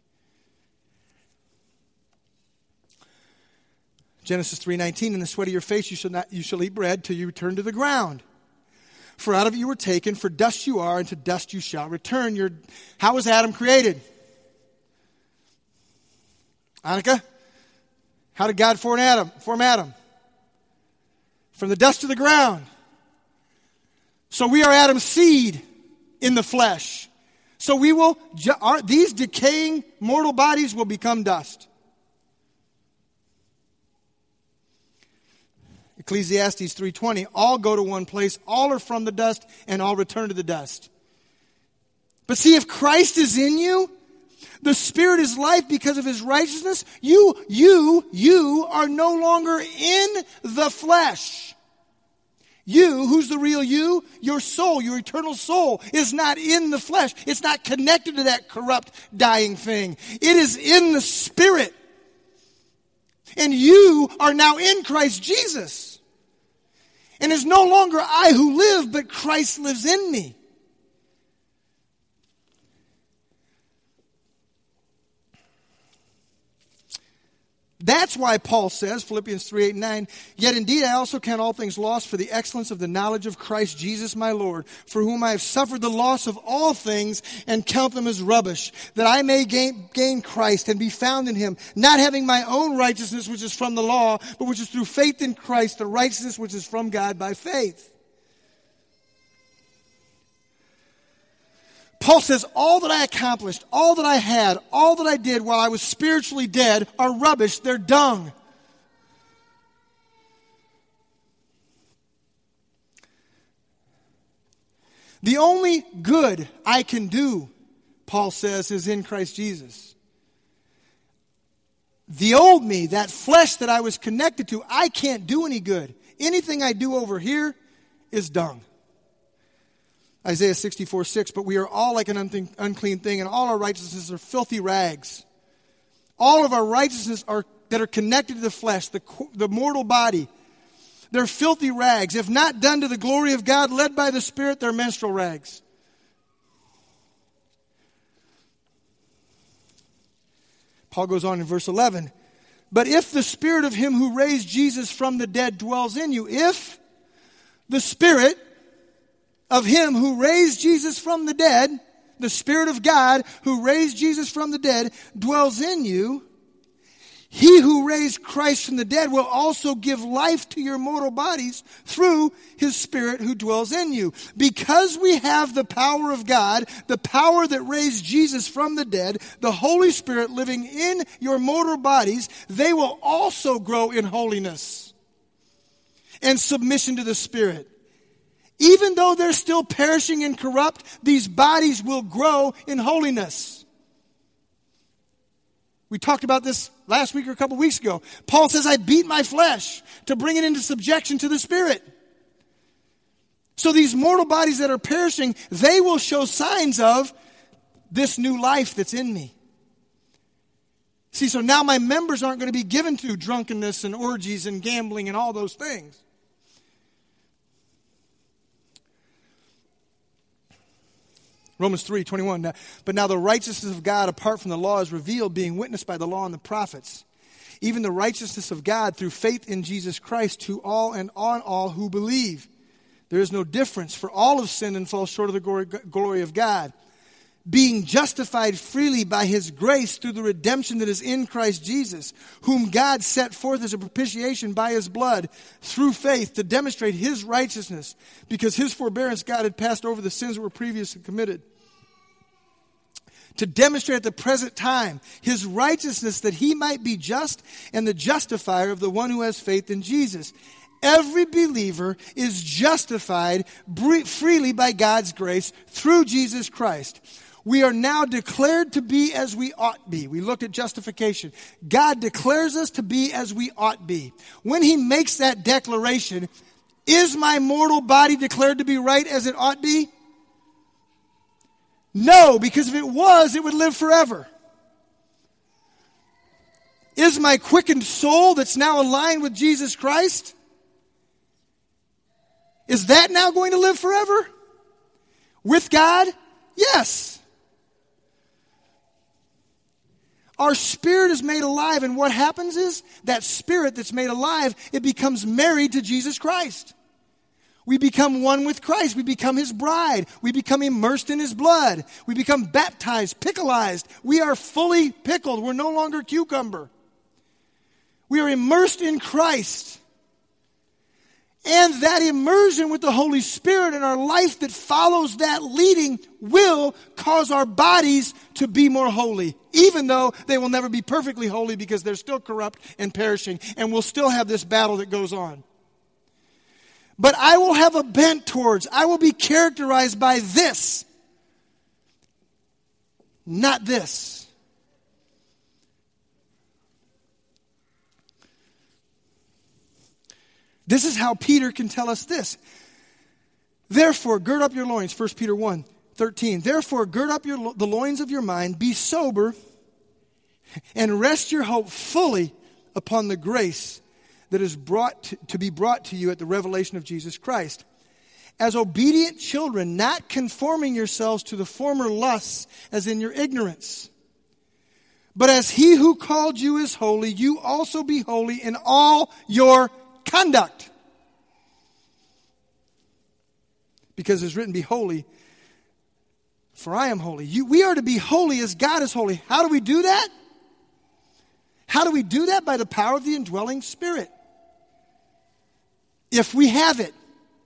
Genesis three nineteen, in the sweat of your face you shall not you shall eat bread till you return to the ground. For out of it you were taken, for dust you are, and to dust you shall return. Your, how was Adam created? Annika? How did God form Adam? Form Adam? From the dust of the ground. So we are Adam's seed in the flesh. So we will, our, these decaying mortal bodies will become dust. Ecclesiastes three twenty, all go to one place, all are from the dust, and all return to the dust. But see, if Christ is in you, the Spirit is life because of His righteousness, you, you, you are no longer in the flesh. You, who's the real you? Your soul, your eternal soul, is not in the flesh. It's not connected to that corrupt, dying thing. It is in the Spirit. And you are now in Christ Jesus. And it's no longer I who live, but Christ lives in me. That's why Paul says, Philippians three, eight, nine, yet indeed I also count all things lost for the excellence of the knowledge of Christ Jesus my Lord, for whom I have suffered the loss of all things and count them as rubbish, that I may gain, gain Christ and be found in Him, not having my own righteousness which is from the law, but which is through faith in Christ, the righteousness which is from God by faith. Paul says, all that I accomplished, all that I had, all that I did while I was spiritually dead are rubbish. They're dung. The only good I can do, Paul says, is in Christ Jesus. The old me, that flesh that I was connected to, I can't do any good. Anything I do over here is dung. Isaiah sixty-four, six, but we are all like an unclean thing, and all our righteousnesses are filthy rags. All of our righteousness are that are connected to the flesh, the, the mortal body, they're filthy rags. If not done to the glory of God, led by the Spirit, they're menstrual rags. Paul goes on in verse eleven, but if the Spirit of Him who raised Jesus from the dead dwells in you, if the Spirit of Him who raised Jesus from the dead, the Spirit of God who raised Jesus from the dead, dwells in you, He who raised Christ from the dead will also give life to your mortal bodies through His Spirit who dwells in you. Because we have the power of God, the power that raised Jesus from the dead, the Holy Spirit living in your mortal bodies, they will also grow in holiness and submission to the Spirit. Even though they're still perishing and corrupt, these bodies will grow in holiness. We talked about this last week or a couple weeks ago. Paul says, I beat my flesh to bring it into subjection to the Spirit. So these mortal bodies that are perishing, they will show signs of this new life that's in me. See, so now my members aren't going to be given to drunkenness and orgies and gambling and all those things. Romans three, twenty-one. But now the righteousness of God apart from the law is revealed, being witnessed by the law and the prophets. Even the righteousness of God through faith in Jesus Christ to all and on all who believe. There is no difference, for all have sinned and fall short of the glory, glory of God. Being justified freely by His grace through the redemption that is in Christ Jesus, whom God set forth as a propitiation by His blood through faith to demonstrate His righteousness, because His forbearance God had passed over the sins that were previously committed. To demonstrate at the present time His righteousness, that He might be just and the justifier of the one who has faith in Jesus. Every believer is justified freely by God's grace through Jesus Christ. We are now declared to be as we ought be. We looked at justification. God declares us to be as we ought be. When He makes that declaration, is my mortal body declared to be right as it ought be? No, because if it was, it would live forever. Is my quickened soul that's now aligned with Jesus Christ, is that now going to live forever? With God? Yes. Our spirit is made alive, and what happens is that spirit that's made alive, it becomes married to Jesus Christ. We become one with Christ. We become his bride. We become immersed in his blood. We become baptized, pickleized. We are fully pickled. We're no longer cucumber. We are immersed in Christ. And that immersion with the Holy Spirit and our life that follows that leading will cause our bodies to be more holy, even though they will never be perfectly holy because they're still corrupt and perishing, and we'll still have this battle that goes on. But I will have a bent towards, I will be characterized by this, not this. This is how Peter can tell us this. Therefore, gird up your loins, First Peter one thirteen. Therefore, gird up your, the loins of your mind, be sober, and rest your hope fully upon the grace that is brought to, to be brought to you at the revelation of Jesus Christ. As obedient children, not conforming yourselves to the former lusts as in your ignorance. But as he who called you is holy, you also be holy in all your conduct. Because it's written, be holy, for I am holy. You, we are to be holy as God is holy. How do we do that? How do we do that? By the power of the indwelling Spirit. If we have it.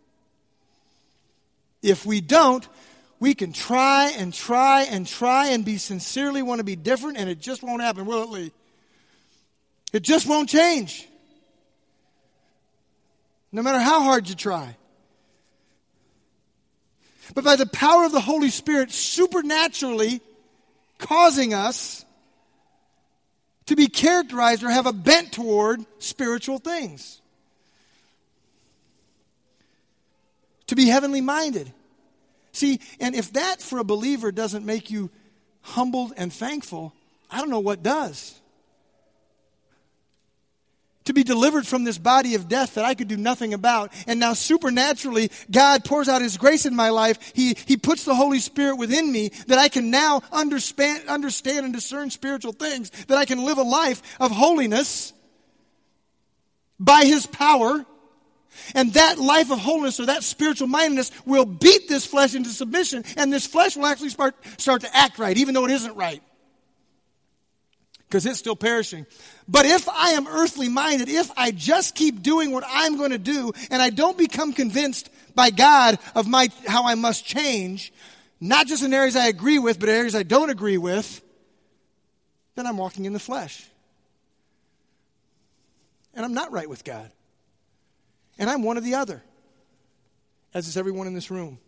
If we don't, we can try and try and try and be sincerely want to be different, and it just won't happen, will it, Lee? It just won't change. No matter how hard you try. But by the power of the Holy Spirit supernaturally causing us to be characterized or have a bent toward spiritual things. To be heavenly minded. See, and if that for a believer doesn't make you humbled and thankful, I don't know what does. To be delivered from this body of death that I could do nothing about. And now supernaturally, God pours out his grace in my life. He, he puts the Holy Spirit within me that I can now understand, understand and discern spiritual things. That I can live a life of holiness by his power. And that life of holiness or that spiritual mindedness will beat this flesh into submission. And this flesh will actually start, start to act right, even though it isn't right. Because it's still perishing. But if I am earthly minded, if I just keep doing what I'm going to do, and I don't become convinced by God of my how I must change, not just in areas I agree with, but areas I don't agree with, then I'm walking in the flesh. And I'm not right with God. And I'm one or the other, as is everyone in this room.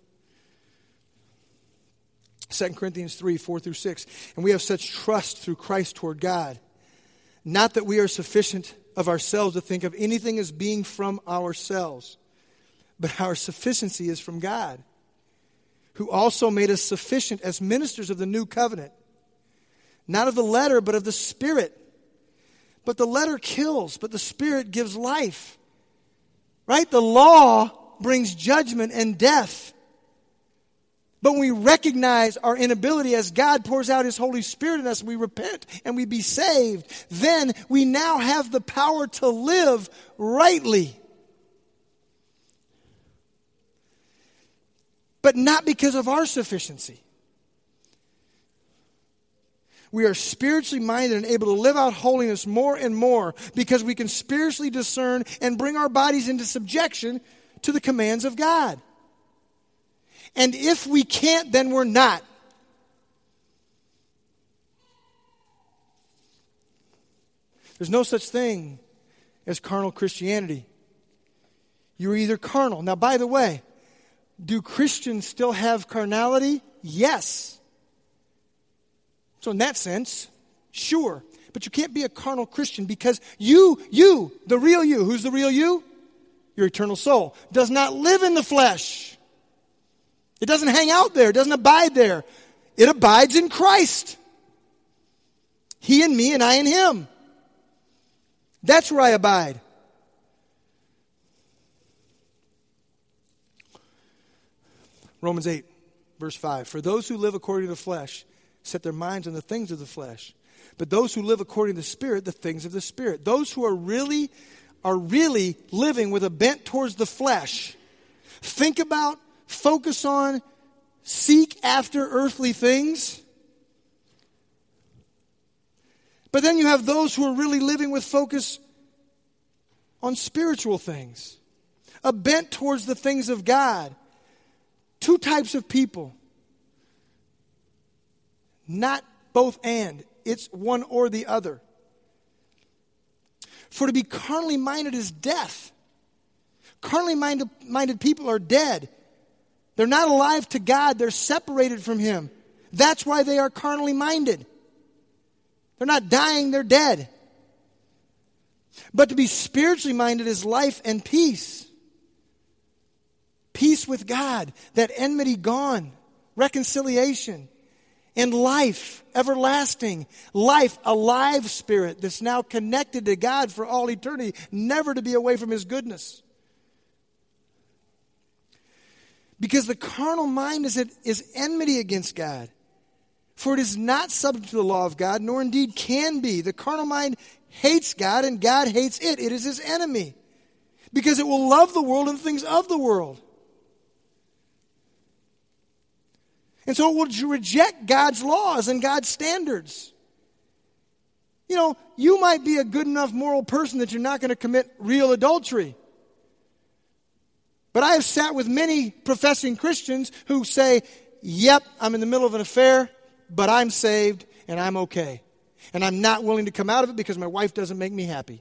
Second Corinthians three, four through six. And we have such trust through Christ toward God. Not that we are sufficient of ourselves to think of anything as being from ourselves, but our sufficiency is from God, who also made us sufficient as ministers of the new covenant. Not of the letter, but of the Spirit. But the letter kills, but the Spirit gives life. Right? The law brings judgment and death. But when we recognize our inability as God pours out his Holy Spirit in us, we repent and we be saved, then we now have the power to live rightly. But not because of our sufficiency. We are spiritually minded and able to live out holiness more and more because we can spiritually discern and bring our bodies into subjection to the commands of God. And if we can't, then we're not. There's no such thing as carnal Christianity. You're either carnal. Now, by the way, do Christians still have carnality? Yes. So in that sense, sure. But you can't be a carnal Christian because you, you, the real you, who's the real you? Your eternal soul, does not live in the flesh. It doesn't hang out there. It doesn't abide there. It abides in Christ. He in me and I in him. That's where I abide. Romans eight, verse five. For those who live according to the flesh set their minds on the things of the flesh. But those who live according to the Spirit, the things of the Spirit. Those who are really, are really living with a bent towards the flesh. think about, focus on, seek after earthly things. But then you have those who are really living with focus on spiritual things, a bent towards the things of God. Two types of people. Not both and. It's one or the other. For to be carnally minded is death. Carnally minded, minded people are dead. They're not alive to God. They're separated from Him. That's why they are carnally minded. They're not dying, they're dead. But to be spiritually minded is life and peace. Peace with God, that enmity gone, reconciliation, and life, everlasting. Life, a live spirit that's now connected to God for all eternity, never to be away from His goodness. Because the carnal mind is, is enmity against God. For it is not subject to the law of God, nor indeed can be. The carnal mind hates God, and God hates it. It is His enemy. Because it will love the world and the things of the world. And so it will reject God's laws and God's standards. You know, you might be a good enough moral person that you're not going to commit real adultery. But I have sat with many professing Christians who say, yep, I'm in the middle of an affair, but I'm saved and I'm okay. And I'm not willing to come out of it because my wife doesn't make me happy.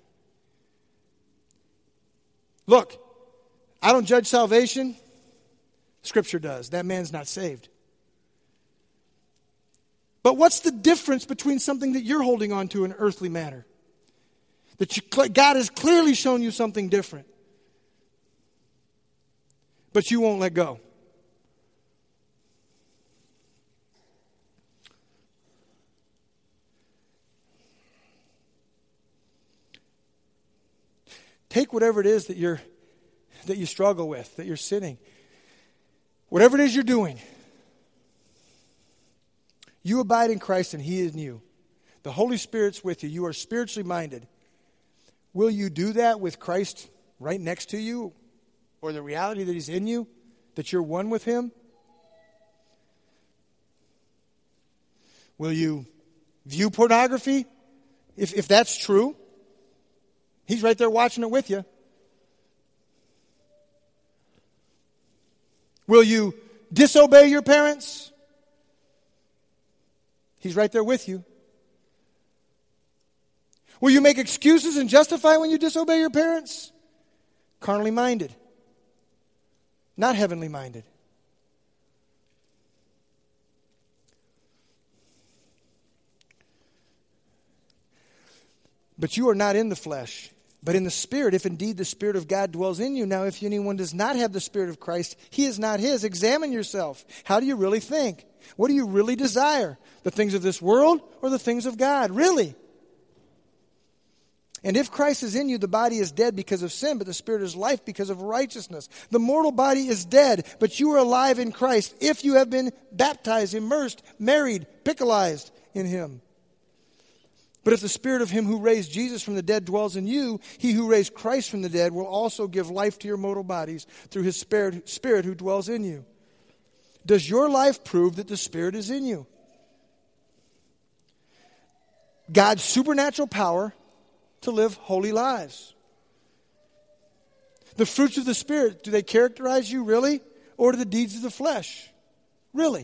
Look, I don't judge salvation. Scripture does. That man's not saved. But what's the difference between something that you're holding on to in an earthly manner? That you, God has clearly shown you something different. But you won't let go. Take whatever it is that you're that you struggle with, that you're sinning. Whatever it is you're doing. You abide in Christ and He is in you. The Holy Spirit's with you. You are spiritually minded. Will you do that with Christ right next to you? Or the reality that He's in you? That you're one with Him? Will you view pornography? If, if that's true, He's right there watching it with you. Will you disobey your parents? He's right there with you. Will you make excuses and justify when you disobey your parents? Carnally minded. Not heavenly minded. But you are not in the flesh, but in the Spirit, if indeed the Spirit of God dwells in you. Now, if anyone does not have the Spirit of Christ, he is not his. Examine yourself. How do you really think? What do you really desire? The things of this world or the things of God? Really? And if Christ is in you, the body is dead because of sin, but the Spirit is life because of righteousness. The mortal body is dead, but you are alive in Christ if you have been baptized, immersed, married, pickleized in Him. But if the Spirit of Him who raised Jesus from the dead dwells in you, He who raised Christ from the dead will also give life to your mortal bodies through His Spirit, Spirit who dwells in you. Does your life prove that the Spirit is in you? God's supernatural power to live holy lives. The fruits of the Spirit, do they characterize you really? Or do the deeds of the flesh? Really?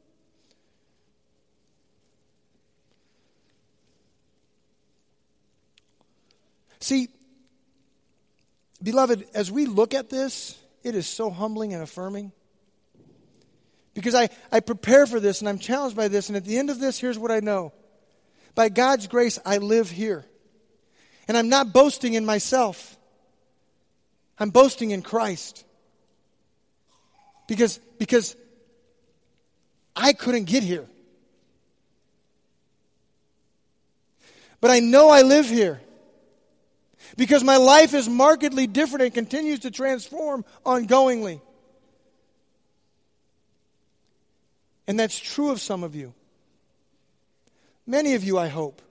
See, beloved, as we look at this, it is so humbling and affirming. Because I, I prepare for this and I'm challenged by this. And at the end of this, here's what I know. By God's grace, I live here. And I'm not boasting in myself. I'm boasting in Christ. Because, because I couldn't get here. But I know I live here. Because my life is markedly different and continues to transform ongoingly. And that's true of some of you. Many of you, I hope.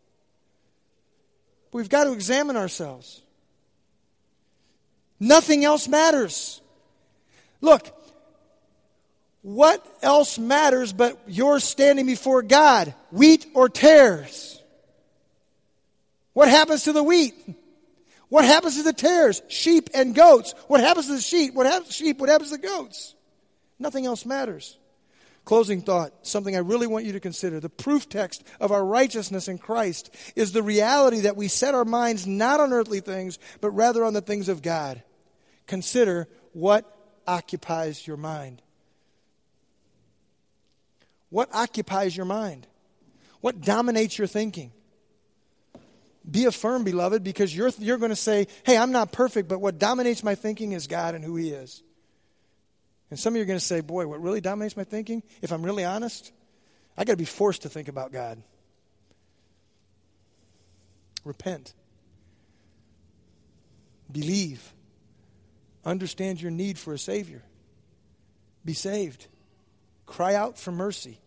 But we've got to examine ourselves. Nothing else matters. Look, what else matters but you're standing before God? Wheat or tares? What happens to the wheat? What happens to the tares? Sheep and goats. What happens to the sheep? What happens to sheep? What happens to the goats? Nothing else matters. Closing thought, something I really want you to consider. The proof text of our righteousness in Christ is the reality that we set our minds not on earthly things, but rather on the things of God. Consider what occupies your mind. What occupies your mind? What dominates your thinking? Be affirmed, beloved, because you're, you're going to say, hey, I'm not perfect, but what dominates my thinking is God and who He is. And some of you are going to say, boy, what really dominates my thinking, if I'm really honest, I got to be forced to think about God. Repent. Believe. Understand your need for a Savior. Be saved. Cry out for mercy.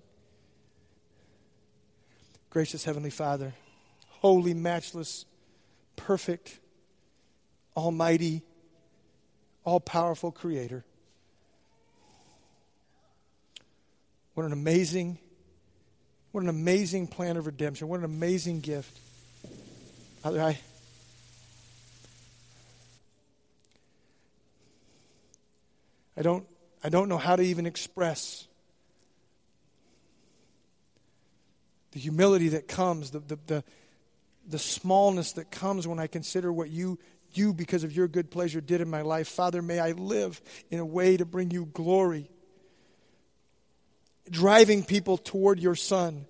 Gracious Heavenly Father, holy, matchless, perfect, almighty, all-powerful Creator. What an amazing, what an amazing plan of redemption. What an amazing gift. Father, I, I don't, I don't know how to even express the humility that comes, the, the, the, the smallness that comes when I consider what you, you, because of your good pleasure, did in my life. Father, may I live in a way to bring you glory, driving people toward your Son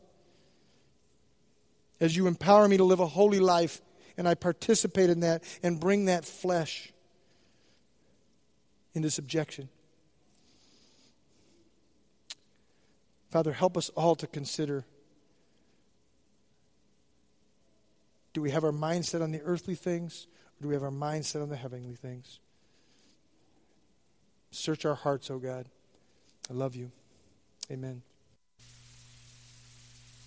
as you empower me to live a holy life, and I participate in that and bring that flesh into subjection. Father, help us all to consider, do we have our mind set on the earthly things, or do we have our mind set on the heavenly things? Search our hearts, O God. I love you. Amen.